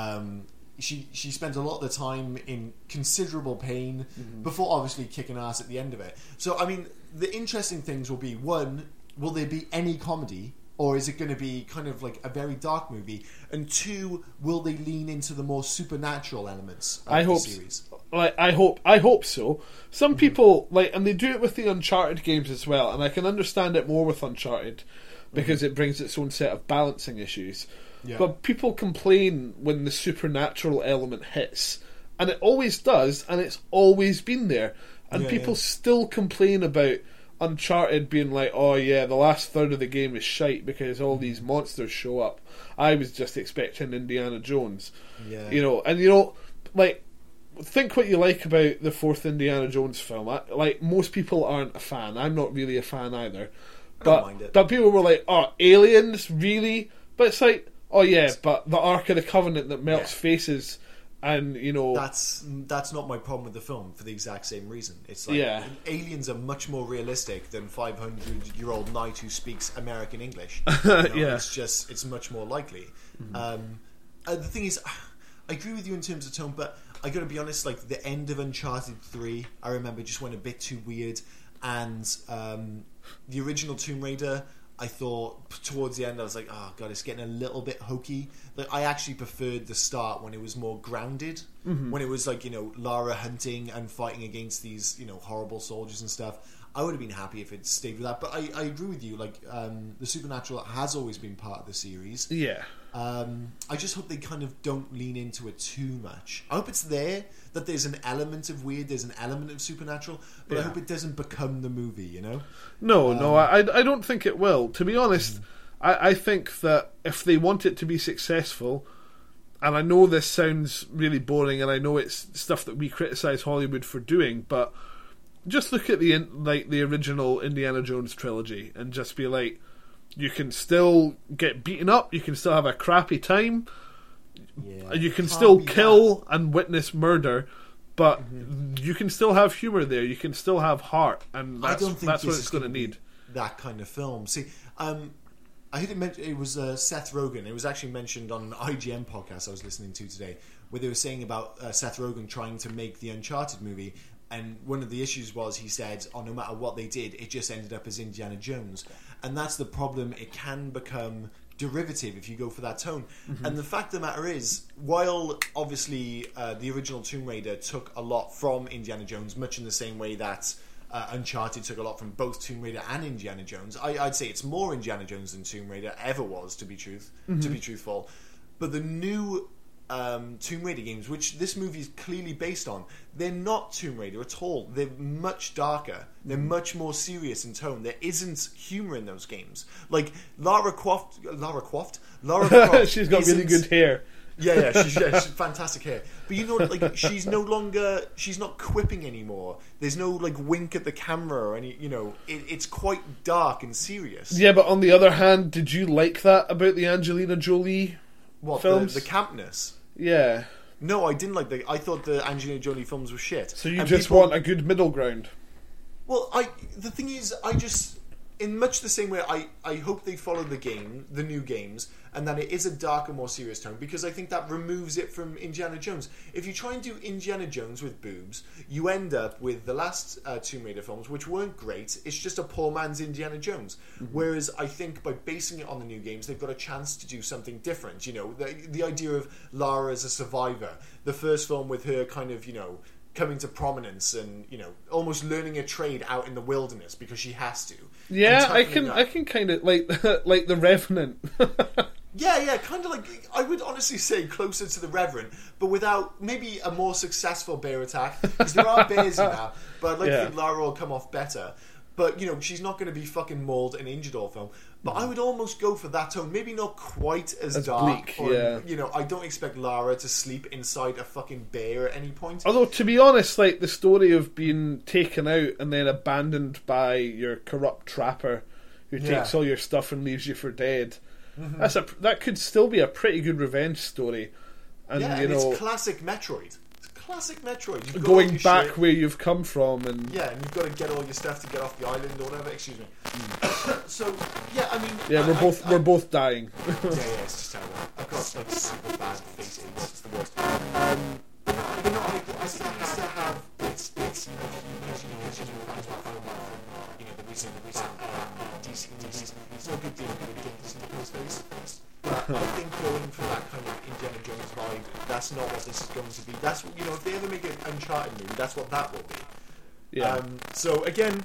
She spends a lot of the time in considerable pain before obviously kicking ass at the end of it. So, I mean, the interesting things will be, one, will there be any comedy, or is it going to be kind of like a very dark movie? And two, will they lean into the more supernatural elements of the series? I hope so. Some people, and they do it with the Uncharted games as well, and I can understand it more with Uncharted because it brings its own set of balancing issues. Yeah. But people complain when the supernatural element hits, and it always does, and it's always been there. And people still complain about Uncharted being like, oh yeah, the last third of the game is shite because all these monsters show up. I was just expecting Indiana Jones. Yeah. Think what you like about the fourth Indiana Jones film. Most people aren't a fan. I'm not really a fan either. But people were like, oh, aliens? Really? But it's like, oh yeah, but the Ark of the Covenant that melts faces, and that's not my problem with the film for the exact same reason. It's like aliens are much more realistic than 500-year-old knight who speaks American English. It's much more likely. The thing is, I agree with you in terms of tone, but I got to be honest. Like the end of Uncharted 3, I remember just went a bit too weird, and the original Tomb Raider, I thought towards the end I was like, oh god, it's getting a little bit hokey. Like I actually preferred the start when it was more grounded, when it was like Lara hunting and fighting against these horrible soldiers and stuff. I would have been happy if it stayed with that. But I agree with you. Like the supernatural has always been part of the series. Yeah. I just hope they kind of don't lean into it too much. I hope it's there, that there's an element of weird, there's an element of supernatural, but I hope it doesn't become the movie, No, I don't think it will. To be honest, I think that if they want it to be successful, and I know this sounds really boring, and I know it's stuff that we criticise Hollywood for doing, but just look at the original Indiana Jones trilogy and just be like, you can still get beaten up, you can still have a crappy time, you can still kill and witness murder, but you can still have humour there, you can still have heart, and that's what it's going to need. That kind of film. See, I heard it was Seth Rogen. It was actually mentioned on an IGN podcast I was listening to today, where they were saying about Seth Rogen trying to make the Uncharted movie. And one of the issues was, he said, no matter what they did, it just ended up as Indiana Jones. And that's the problem. It can become derivative if you go for that tone. And the fact of the matter is, while obviously the original Tomb Raider took a lot from Indiana Jones, much in the same way that Uncharted took a lot from both Tomb Raider and Indiana Jones, I'd say it's more Indiana Jones than Tomb Raider ever was, to be truthful. But the new Tomb Raider games, which this movie is clearly based on, they're not Tomb Raider at all. They're much darker. They're much more serious in tone. There isn't humour in those games. Like Lara Croft. She's got really good hair. Yeah, she's fantastic hair. But you know, like she's not quipping anymore. There's no like wink at the camera or any. You know, it's quite dark and serious. Yeah, but on the other hand, did you like that about the Angelina Jolie films? The campness? Yeah. No, I didn't like I thought the Angelina Jolie films were shit. So you just want a good middle ground. Well, the thing is, in much the same way, I hope they follow the new games, and that it is a darker, more serious tone, because I think that removes it from Indiana Jones. If you try and do Indiana Jones with boobs, you end up with the last Tomb Raider films, which weren't great. It's just a poor man's Indiana Jones. Mm-hmm. Whereas I think by basing it on the new games, they've got a chance to do something different. You know, the idea of Lara as a survivor, the first film with her kind of, you know, coming to prominence and, you know, almost learning a trade out in the wilderness because she has to. Yeah, I can kind of like the Revenant. Yeah, kind of like, I would honestly say closer to the Revenant, but without maybe a more successful bear attack, because there are bears in that, but I'd like to think Lara will come off better. But, you know, she's not going to be fucking mauled and injured all film. But I would almost go for that tone. Maybe not quite as dark. Bleak, you know, I don't expect Lara to sleep inside a fucking bear at any point. Although, to be honest, like, the story of being taken out and then abandoned by your corrupt trapper who takes all your stuff and leaves you for dead, that could still be a pretty good revenge story. And, you know, it's classic Metroid. Classic Metroid. Going back where you've come from, and and you've got to get all your stuff to get off the island or whatever. Excuse me. So I mean, we're both dying. It's just terrible. I've got like super bad face aches. It's the worst. But not like I still have it's you know the recent DC movies. It's no big deal to get this in the first place. But I think going for that kind of Indiana Jones vibe, that's not what this is going to be. That's what, you know, if they ever make an Uncharted movie, that's what that will be. Yeah. So again,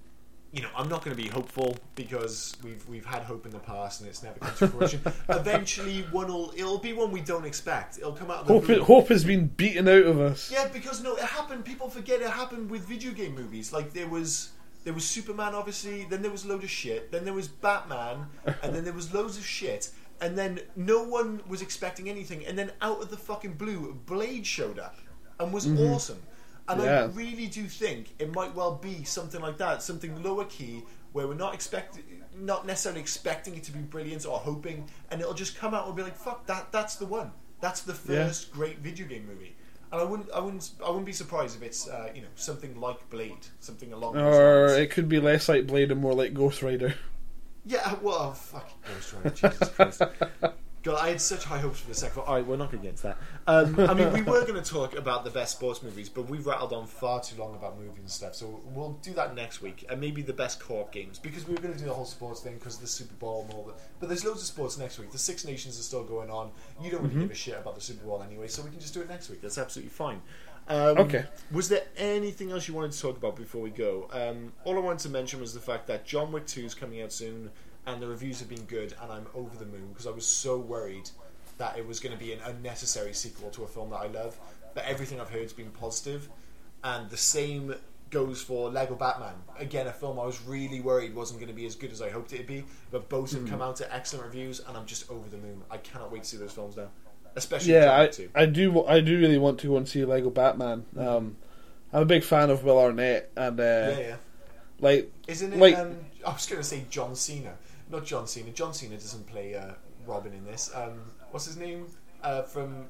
you know, I'm not going to be hopeful because we've had hope in the past and it's never come to fruition. Eventually, it'll be one we don't expect. It'll come out of the blue. Hope has been beaten out of us. Yeah, because it happened. People forget it happened with video game movies. Like there was Superman, obviously. Then there was a load of shit. Then there was Batman, and then there was loads of shit. And then no one was expecting anything. And then out of the fucking blue, Blade showed up and was awesome. And I really do think it might well be something like that, something lower key, where we're not necessarily expecting it to be brilliant or hoping, and it'll just come out and be like, fuck, that's the one. That's the first great video game movie. And I wouldn't be surprised if it's you know, something like Blade, something along those lines. Or it could be less like Blade and more like Ghost Rider. Yeah, well, fucking Ghost Rider, Jesus Christ. God, I had such high hopes for the second one. Alright, we're not going to get into that. I mean, we were going to talk about the best sports movies, but we've rattled on far too long about movies and stuff, so we'll do that next week. And maybe the best co-op games, because we were going to do the whole sports thing because of the Super Bowl and all that. But there's loads of sports next week. The Six Nations are still going on. You don't really give a shit about the Super Bowl anyway, so we can just do it next week. That's absolutely fine. Okay. Was there anything else you wanted to talk about before we go? All I wanted to mention was the fact that John Wick 2 is coming out soon, and the reviews have been good, and I'm over the moon because I was so worried that it was going to be an unnecessary sequel to a film that I love. But everything I've heard has been positive, and the same goes for Lego Batman. Again, a film I was really worried wasn't going to be as good as I hoped it'd be, but both have come out to excellent reviews, and I'm just over the moon. I cannot wait to see those films now, especially John Wick 2. I do really want to go and see Lego Batman. I'm a big fan of Will Arnett, and like, isn't it? Like, I was going to say John Cena. Not John Cena. John Cena doesn't play Robin in this. What's his name? From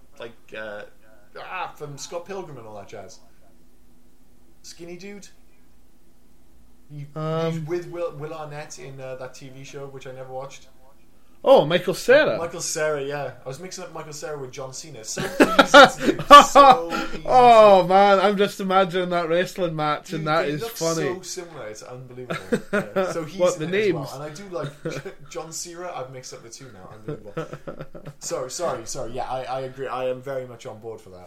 Scott Pilgrim and all that jazz. Skinny dude. He's with Will Arnett in that TV show, which I never watched. Oh, Michael Cera. Michael Cera, yeah. I was mixing up Michael Cera with John Cena. So easy to do. So easy. Oh, man, I'm just imagining that wrestling match, and that is funny. So similar, it's unbelievable. Yeah. So he's the in names? it as well. And I do like John Cena. I've mixed up the two now. Unbelievable. Sorry. Yeah, I agree. I am very much on board for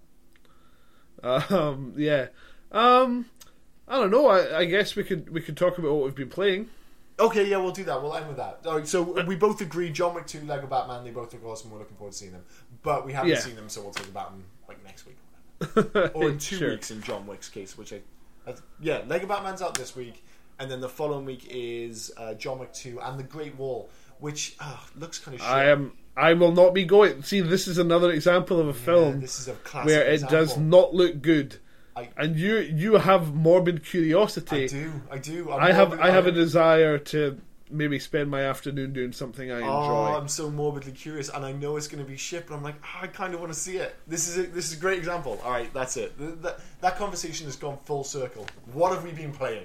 that. Yeah. I don't know. I guess we could talk about what we've been playing. Okay, yeah, we'll do that. We'll end with that. All right, so we both agree John Wick 2, Lego Batman, they both look awesome. We're looking forward to seeing them. But we haven't seen them, so we'll talk about them like next week. Or in 2 weeks in John Wick's case, which Lego Batman's out this week, and then the following week is John Wick 2 and The Great Wall, which looks kind of shit. I will not be going. See, this is another example of a film this is a classic where it example. does not look good. And you have morbid curiosity. I do. I have a desire to maybe spend my afternoon doing something I enjoy. I'm so morbidly curious, and I know it's going to be shit, but I'm like, I kind of want to see it. This is a great example. All right, that's it. That conversation has gone full circle. What have we been playing?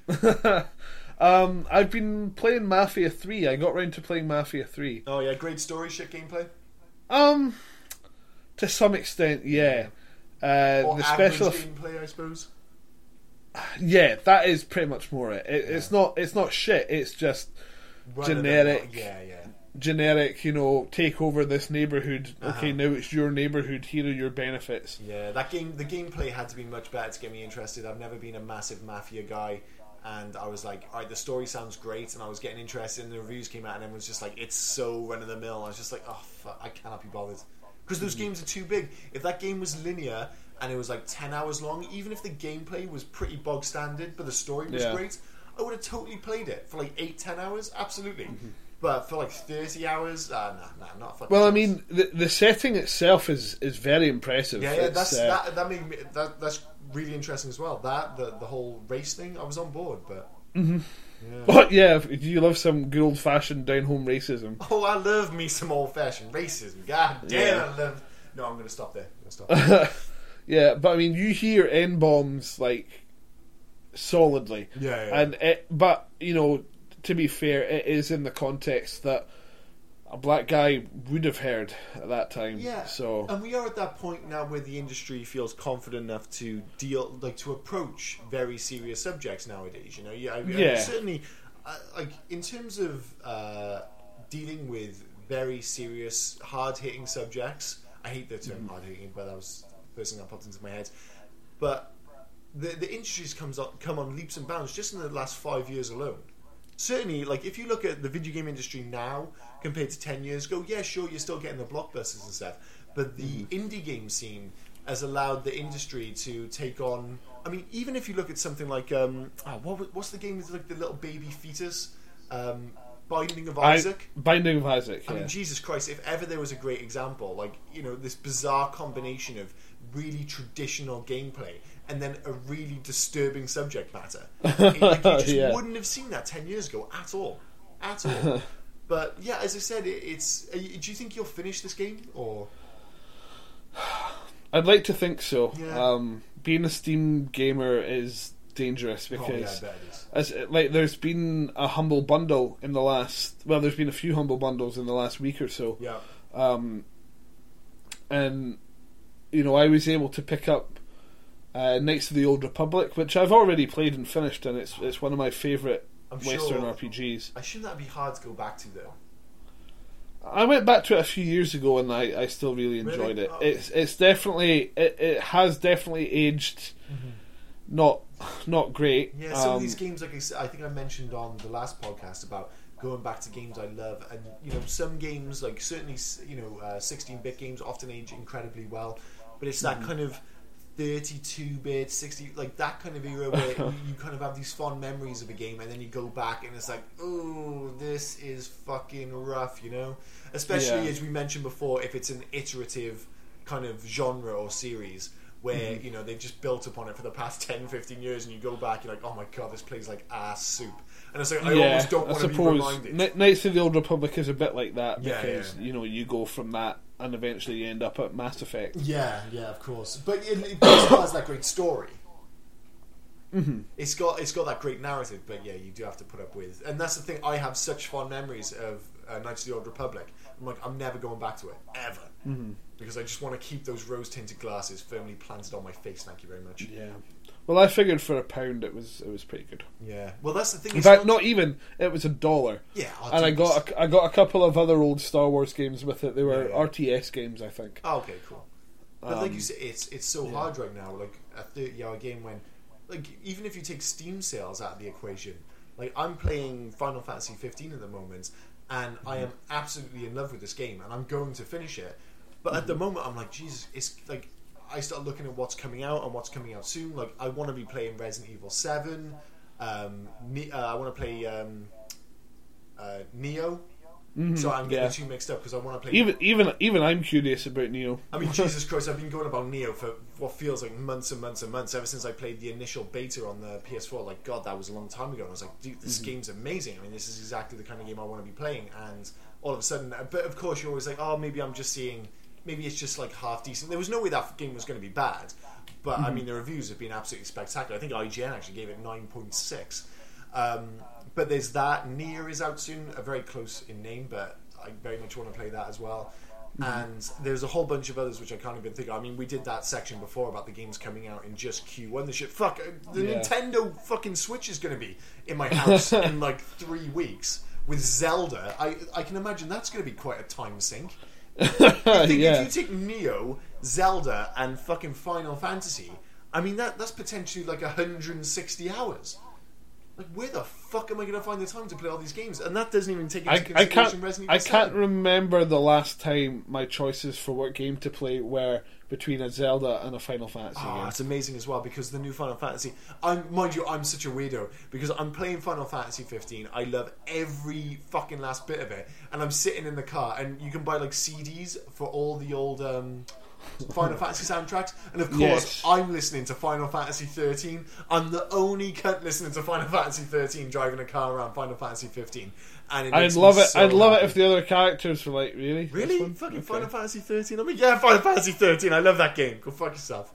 I've been playing Mafia 3. I got round to playing Mafia 3. Oh yeah, great story, shit gameplay. To some extent, yeah. Or the average special gameplay, I suppose. Yeah, that is pretty much more it. It's not shit. It's just generic. Generic. Take over this neighborhood. Okay, now it's your neighborhood. Here are your benefits. Yeah, the gameplay had to be much better to get me interested. I've never been a massive Mafia guy, and I was like, all right, the story sounds great, and I was getting interested. And the reviews came out, and everyone's just like, it's so run of the mill. I was just like, oh fuck, I cannot be bothered. Because those games are too big. If that game was linear and it was like 10 hours long, even if the gameplay was pretty bog standard but the story was great, I would have totally played it for like 8-10 hours, absolutely. But for like 30 hours, not fucking. Well, I mean, the setting itself is very impressive. Yeah, that's really interesting as well. The whole race thing, I was on board, but. Yeah. But yeah, do you love some good old fashioned down home racism? Oh, I love me some old fashioned racism. God damn, I love. No, I'm going to stop there. Yeah, but I mean, you hear N-bombs like solidly. Yeah. But to be fair, it is in the context that a black guy would have heard at that time. Yeah. So, and we are at that point now where the industry feels confident enough to to approach very serious subjects nowadays. Certainly, in terms of dealing with very serious, hard-hitting subjects. I hate the term hard-hitting, but that was the first thing that popped into my head. But the industry's come on leaps and bounds just in the last 5 years alone. Certainly, like if you look at the video game industry now compared to 10 years ago, yeah, sure, you're still getting the blockbusters and stuff, but the indie game scene has allowed the industry to take on. I mean, even if you look at something like what's the game with like the little baby fetus, Binding of Isaac. Binding of Isaac. I mean, Jesus Christ! If ever there was a great example, like this bizarre combination of really traditional gameplay and then a really disturbing subject matter. You just wouldn't have seen that 10 years ago at all. But yeah, as I said, it's. Do you think you'll finish this game or? I'd like to think so. Yeah. Being a Steam gamer is dangerous because there's been a humble bundle in the last. Well, there's been a few humble bundles in the last week or so. Yeah. And I was able to pick up Knights of the Old Republic, which I've already played and finished, and it's one of my favourite Western RPGs. I assume that'd be hard to go back to though. I went back to it a few years ago, and I still really enjoyed it. It's definitely it has definitely aged, not great. Yeah, some of these games, like I think I mentioned on the last podcast about going back to games I love, and some games, like certainly 16-bit games often age incredibly well, but it's that kind of 32-bit, 60, like that kind of era where you kind of have these fond memories of a game, and then you go back and it's like, oh, this is fucking rough, Especially as we mentioned before, if it's an iterative kind of genre or series where they've just built upon it for the past 10-15 years, and you go back, you're like, oh my god, this plays like ass soup. And it's like, I almost don't want to be reminded. Knights of the Old Republic is a bit like that because you go from that and eventually you end up at Mass Effect. Yeah, of course. But it also has that great story. Mm-hmm. It's got that great narrative, but yeah, you do have to put up with. And that's the thing. I have such fond memories of Knights of the Old Republic. I'm like, I'm never going back to it ever because I just want to keep those rose-tinted glasses firmly planted on my face. Thank you very much. Yeah. Well, I figured for £1 it was pretty good. Yeah. Well, that's the thing. In fact, not even. It was $1. Yeah. And I got a couple of other old Star Wars games with it. They were RTS games, I think. Oh, okay, cool. But like you said, it's so hard right now. Like a 30-hour game when, like, even if you take Steam sales out of the equation, Like, I'm playing Final Fantasy 15 at the moment, and I am absolutely in love with this game, and I'm going to finish it. But at the moment, I'm like, Jesus, it's like, I start looking at what's coming out and what's coming out soon. Like, I want to be playing Resident Evil 7. I want to play Neo. So I'm getting the two mixed up because I want to play. Even I'm curious about Neo. I mean, Jesus Christ, I've been going about Neo for what feels like months and months and months ever since I played the initial beta on the PS4. Like, God, that was a long time ago. And I was like, dude, this game's amazing. I mean, this is exactly the kind of game I want to be playing. And all of a sudden, but of course, you're always like, oh, maybe I'm just seeing. Maybe it's just like half decent. There was no way that game was going to be bad. But I mean, the reviews have been absolutely spectacular. I think IGN actually gave it 9.6. But there's that. Nier is out soon, very close in name, but I very much want to play that as well. And there's a whole bunch of others which I can't even think of. I mean, we did that section before about the games coming out in just Q1. The shit, Nintendo fucking Switch is going to be in my house in like 3 weeks with Zelda. I can imagine that's going to be quite a time sink. If you take Neo, Zelda, and fucking Final Fantasy, I mean that's potentially like 160 hours. Like, where the fuck am I going to find the time to play all these games? And that doesn't even take into consideration Resident Evil 7. I can't remember the last time my choices for what game to play were between a Zelda and a Final Fantasy game. It's amazing as well, because the new Final Fantasy... mind you, I'm such a weirdo, because I'm playing Final Fantasy 15. I love every fucking last bit of it. And I'm sitting in the car, and you can buy, like, CDs for all the old... Final Fantasy soundtracks, and of course I'm listening to Final Fantasy 13. I'm the only cunt listening to Final Fantasy 13 driving a car around Final Fantasy 15, and I'd love it. I'd love it if the other characters were like, really fucking Final Fantasy 13. I mean, yeah, Final Fantasy 13. I love that game. Go fuck yourself.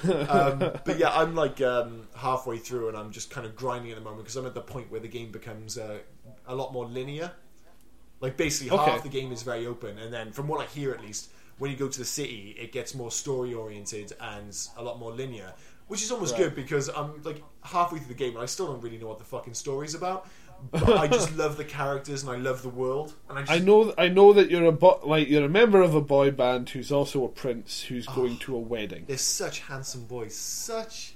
But yeah, I'm like halfway through, and I'm just kind of grinding at the moment because I'm at the point where the game becomes a lot more linear. Like, basically half the game is very open, and then from what I hear at least, when you go to the city, it gets more story-oriented and a lot more linear, which is almost good because I'm like halfway through the game and I still don't really know what the fucking story's about. But I just love the characters and I love the world. And I know that you're you're a member of a boy band who's also a prince who's going to a wedding. They're such handsome boys,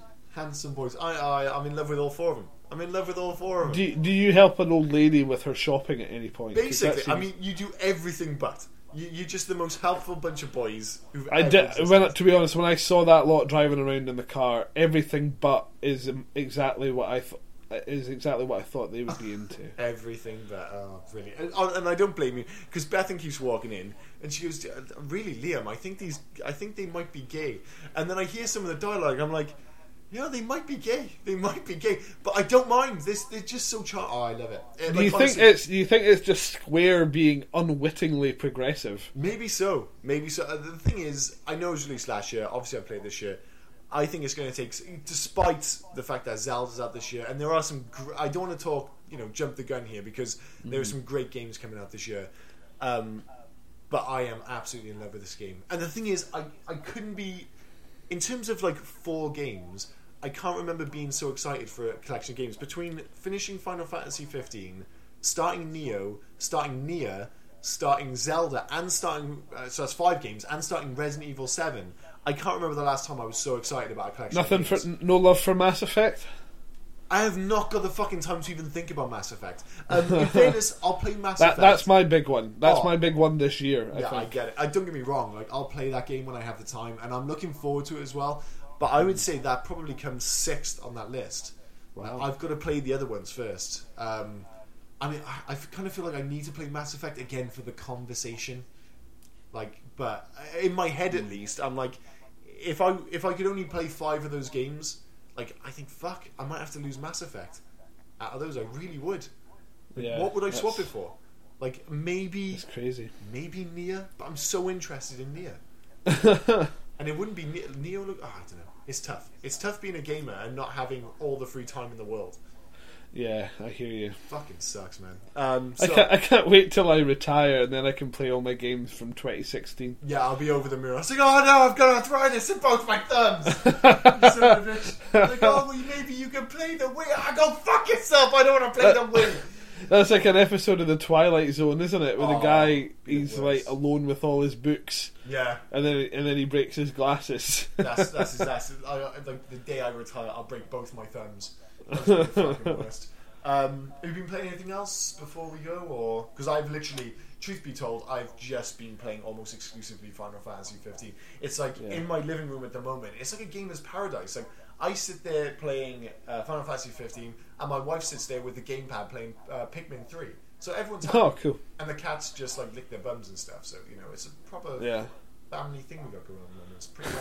I'm in love with all four of them. Do you help an old lady with her shopping at any point? Basically, I mean, you do everything but. You're just the most helpful bunch of boys who've to be honest, when I saw that lot driving around in the car, everything but is exactly what I thought they would be into. Everything but, really. And I don't blame you, because Bethan keeps walking in and she goes, really, Liam, I think they might be gay. And then I hear some of the dialogue, I'm like, yeah, they might be gay, but I don't mind. They're just so charming. I love it. Do you think it's just Square being unwittingly progressive? Maybe so. The thing is, I know it was released last year. Obviously, I played this year. I think it's going to take, despite the fact that Zelda's out this year, and there are some. I don't want to talk, jump the gun here, because there are some great games coming out this year. But I am absolutely in love with this game. And the thing is, I couldn't be, in terms of like 4 games, I can't remember being so excited for a collection of games. Between finishing Final Fantasy 15, starting Neo, starting Nier, starting Zelda, and starting... so that's 5 games, and starting Resident Evil 7. I can't remember the last time I was so excited about a collection of games. No love for Mass Effect? I have not got the fucking time to even think about Mass Effect. In fairness, I'll play Mass Effect. That's my big one. That's my big one this year, I think. I get it. Don't get me wrong. Like, I'll play that game when I have the time, and I'm looking forward to it as well. But I would say that probably comes 6th on that list. Wow. I've got to play the other ones first. I mean, I kind of feel like I need to play Mass Effect again for the conversation. Like, but in my head at least, I'm like, if I could only play 5 of those games, like, I think, fuck, I might have to lose Mass Effect. Out of those, I really would. Like, what would I swap it for? Like, maybe... That's crazy. Maybe Nier, but I'm so interested in Nier. And it wouldn't be Neo. I don't know. It's tough. It's tough being a gamer and not having all the free time in the world. Yeah, I hear you. Fucking sucks, man. I can't wait till I retire and then I can play all my games from 2016. Yeah, I'll be over the mirror. I was like, oh no, I've got arthritis in both my thumbs. You son of a bitch. Like, oh, well, maybe you can play the Wii. I go, fuck yourself. I don't want to play the Wii. That's like an episode of the Twilight Zone, isn't it? Where the guy, he's like alone with all his books. Yeah. And then he breaks his glasses. That's like the day I retire, I'll break both my thumbs. That's the fucking worst. Have you been playing anything else before we go, or because I've literally, truth be told, I've just been playing almost exclusively Final Fantasy 15. It's like in my living room at the moment. It's like a gamer's paradise. Like I sit there playing Final Fantasy 15, and my wife sits there with the gamepad playing Pikmin 3. So everyone's happy. Oh, cool. And the cats just like lick their bums and stuff. So it's a proper family thing we got going on at the moment. It's pretty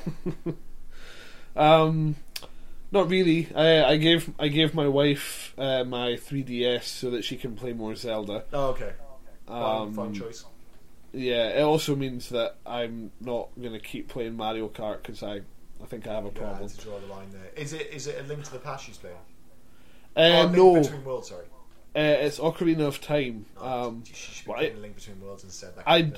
magical. Not really. I gave my wife my 3DS so that she can play more Zelda. Oh, okay. Fine choice. Yeah, it also means that I'm not going to keep playing Mario Kart because I think I have a problem. To draw the line there. Is it a Link to the Past she's playing? No. Link Between Worlds, sorry. It's Ocarina of Time. She should be playing Link Between Worlds instead.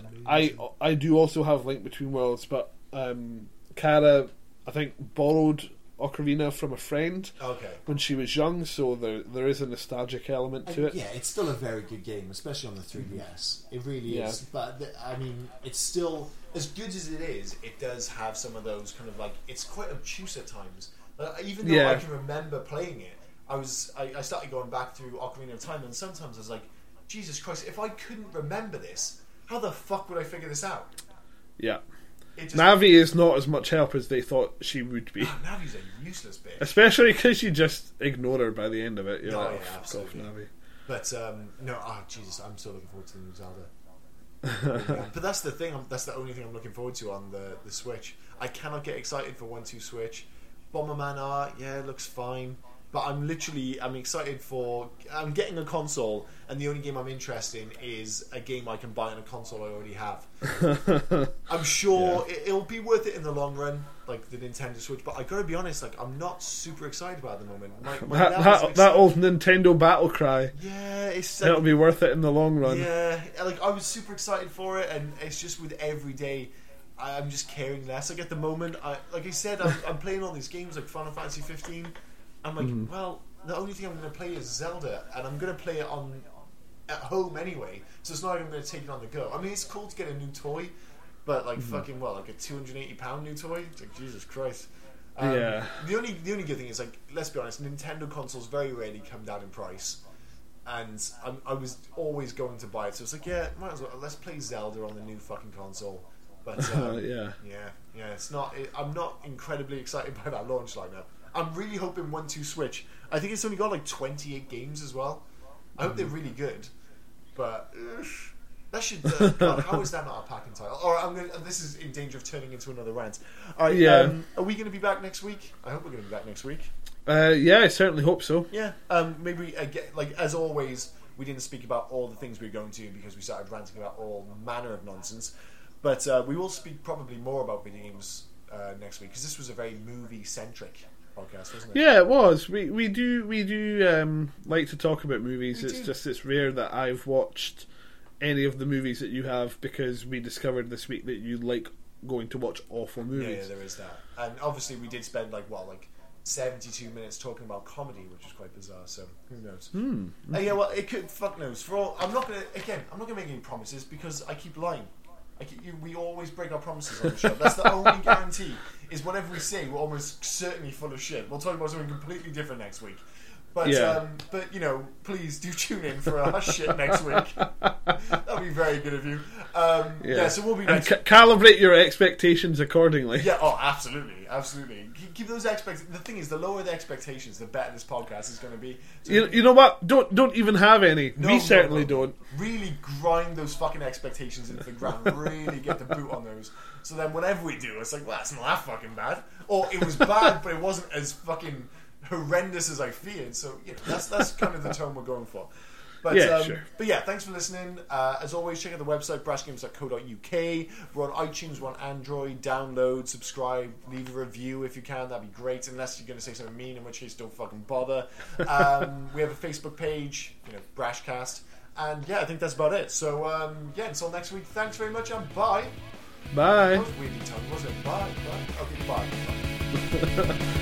I do also have Link Between Worlds, but Cara, I think, borrowed Ocarina from a friend when she was young, so there is a nostalgic element to it. Yeah, it's still a very good game, especially on the 3DS. It really is. But I mean, it's still as good as it is. It does have some of those kind of like it's quite obtuse at times. Even though I can remember playing it, I started going back through Ocarina of Time, and sometimes I was like, Jesus Christ, if I couldn't remember this, how the fuck would I figure this out? Yeah. Navi is not as much help as they thought she would be. Navi's a useless bitch. Especially because you just ignore her by the end of it. You're like, absolutely. Navi. But, Jesus, I'm so looking forward to the new Zelda. But that's the thing, that's the only thing I'm looking forward to on the Switch. I cannot get excited for 1-2 Switch. Bomberman R, it looks fine. But I'm excited for... I'm getting a console, and the only game I'm interested in is a game I can buy on a console I already have. I'm sure it'll be worth it in the long run, like the Nintendo Switch, but I gotta be honest, like I'm not super excited about it at the moment. That old Nintendo battle cry. Yeah, it's like, it'll be worth it in the long run. Yeah, like I was super excited for it, and it's just with every day... I'm just caring less. Like at the moment, like I said, I'm playing all these games like Final Fantasy 15. I'm like, well, the only thing I'm going to play is Zelda, and I'm going to play it at home anyway, so it's not like I'm going to take it on the go. I mean, it's cool to get a new toy, but like fucking like a £280 new toy? It's like, Jesus Christ. The only good thing is, like, let's be honest, Nintendo consoles very rarely come down in price, and I was always going to buy it, so it's like, might as well, let's play Zelda on the new fucking console. But it's not. I'm not incredibly excited by that launch lineup. I'm really hoping 1-2 Switch. I think it's only got like 28 games as well. I hope they're really good, but that should. God, how is that not a packing title? All right, this is in danger of turning into another rant. All right, are we going to be back next week? I hope we're going to be back next week. I certainly hope so. Yeah. Maybe like as always, we didn't speak about all the things we were going to because we started ranting about all manner of nonsense. But we will speak probably more about video games next week because this was a very movie centric podcast, wasn't it? Yeah, it was. We do like to talk about movies. It's rare that I've watched any of the movies that you have because we discovered this week that you like going to watch awful movies. Yeah, there is that. And obviously we did spend like 72 minutes talking about comedy, which is quite bizarre. So who knows? It could. Fuck knows. For all, I'm not gonna make any promises because I keep lying. We always break our promises on the show. That's the only guarantee. Is whatever we say, we're almost certainly full of shit. We'll talk about something completely different next week. But please do tune in for our shit next week. That'll be very good of you. So we'll be next. And calibrate your expectations accordingly. Yeah. Oh, absolutely. Keep those expectations. The thing is, the lower the expectations, the better this podcast is going to be. So you know what? Don't even have any. We certainly don't. Really grind those fucking expectations into the ground. Really get the boot on those. So then, whatever we do, it's like, well, that's not that fucking bad. Or it was bad, but it wasn't as fucking horrendous as I feared. So that's kind of the tone we're going for. But sure. But thanks for listening. As always, check out the website brashgames.co.uk. We're on iTunes, we're on Android. Download, subscribe, leave a review if you can. That'd be great. Unless you're going to say something mean, in which case don't fucking bother. We have a Facebook page, Brashcast. And I think that's about it. So until next week, thanks very much and bye. Bye. That was weirdly tongue, wasn't it? Bye. Okay, bye.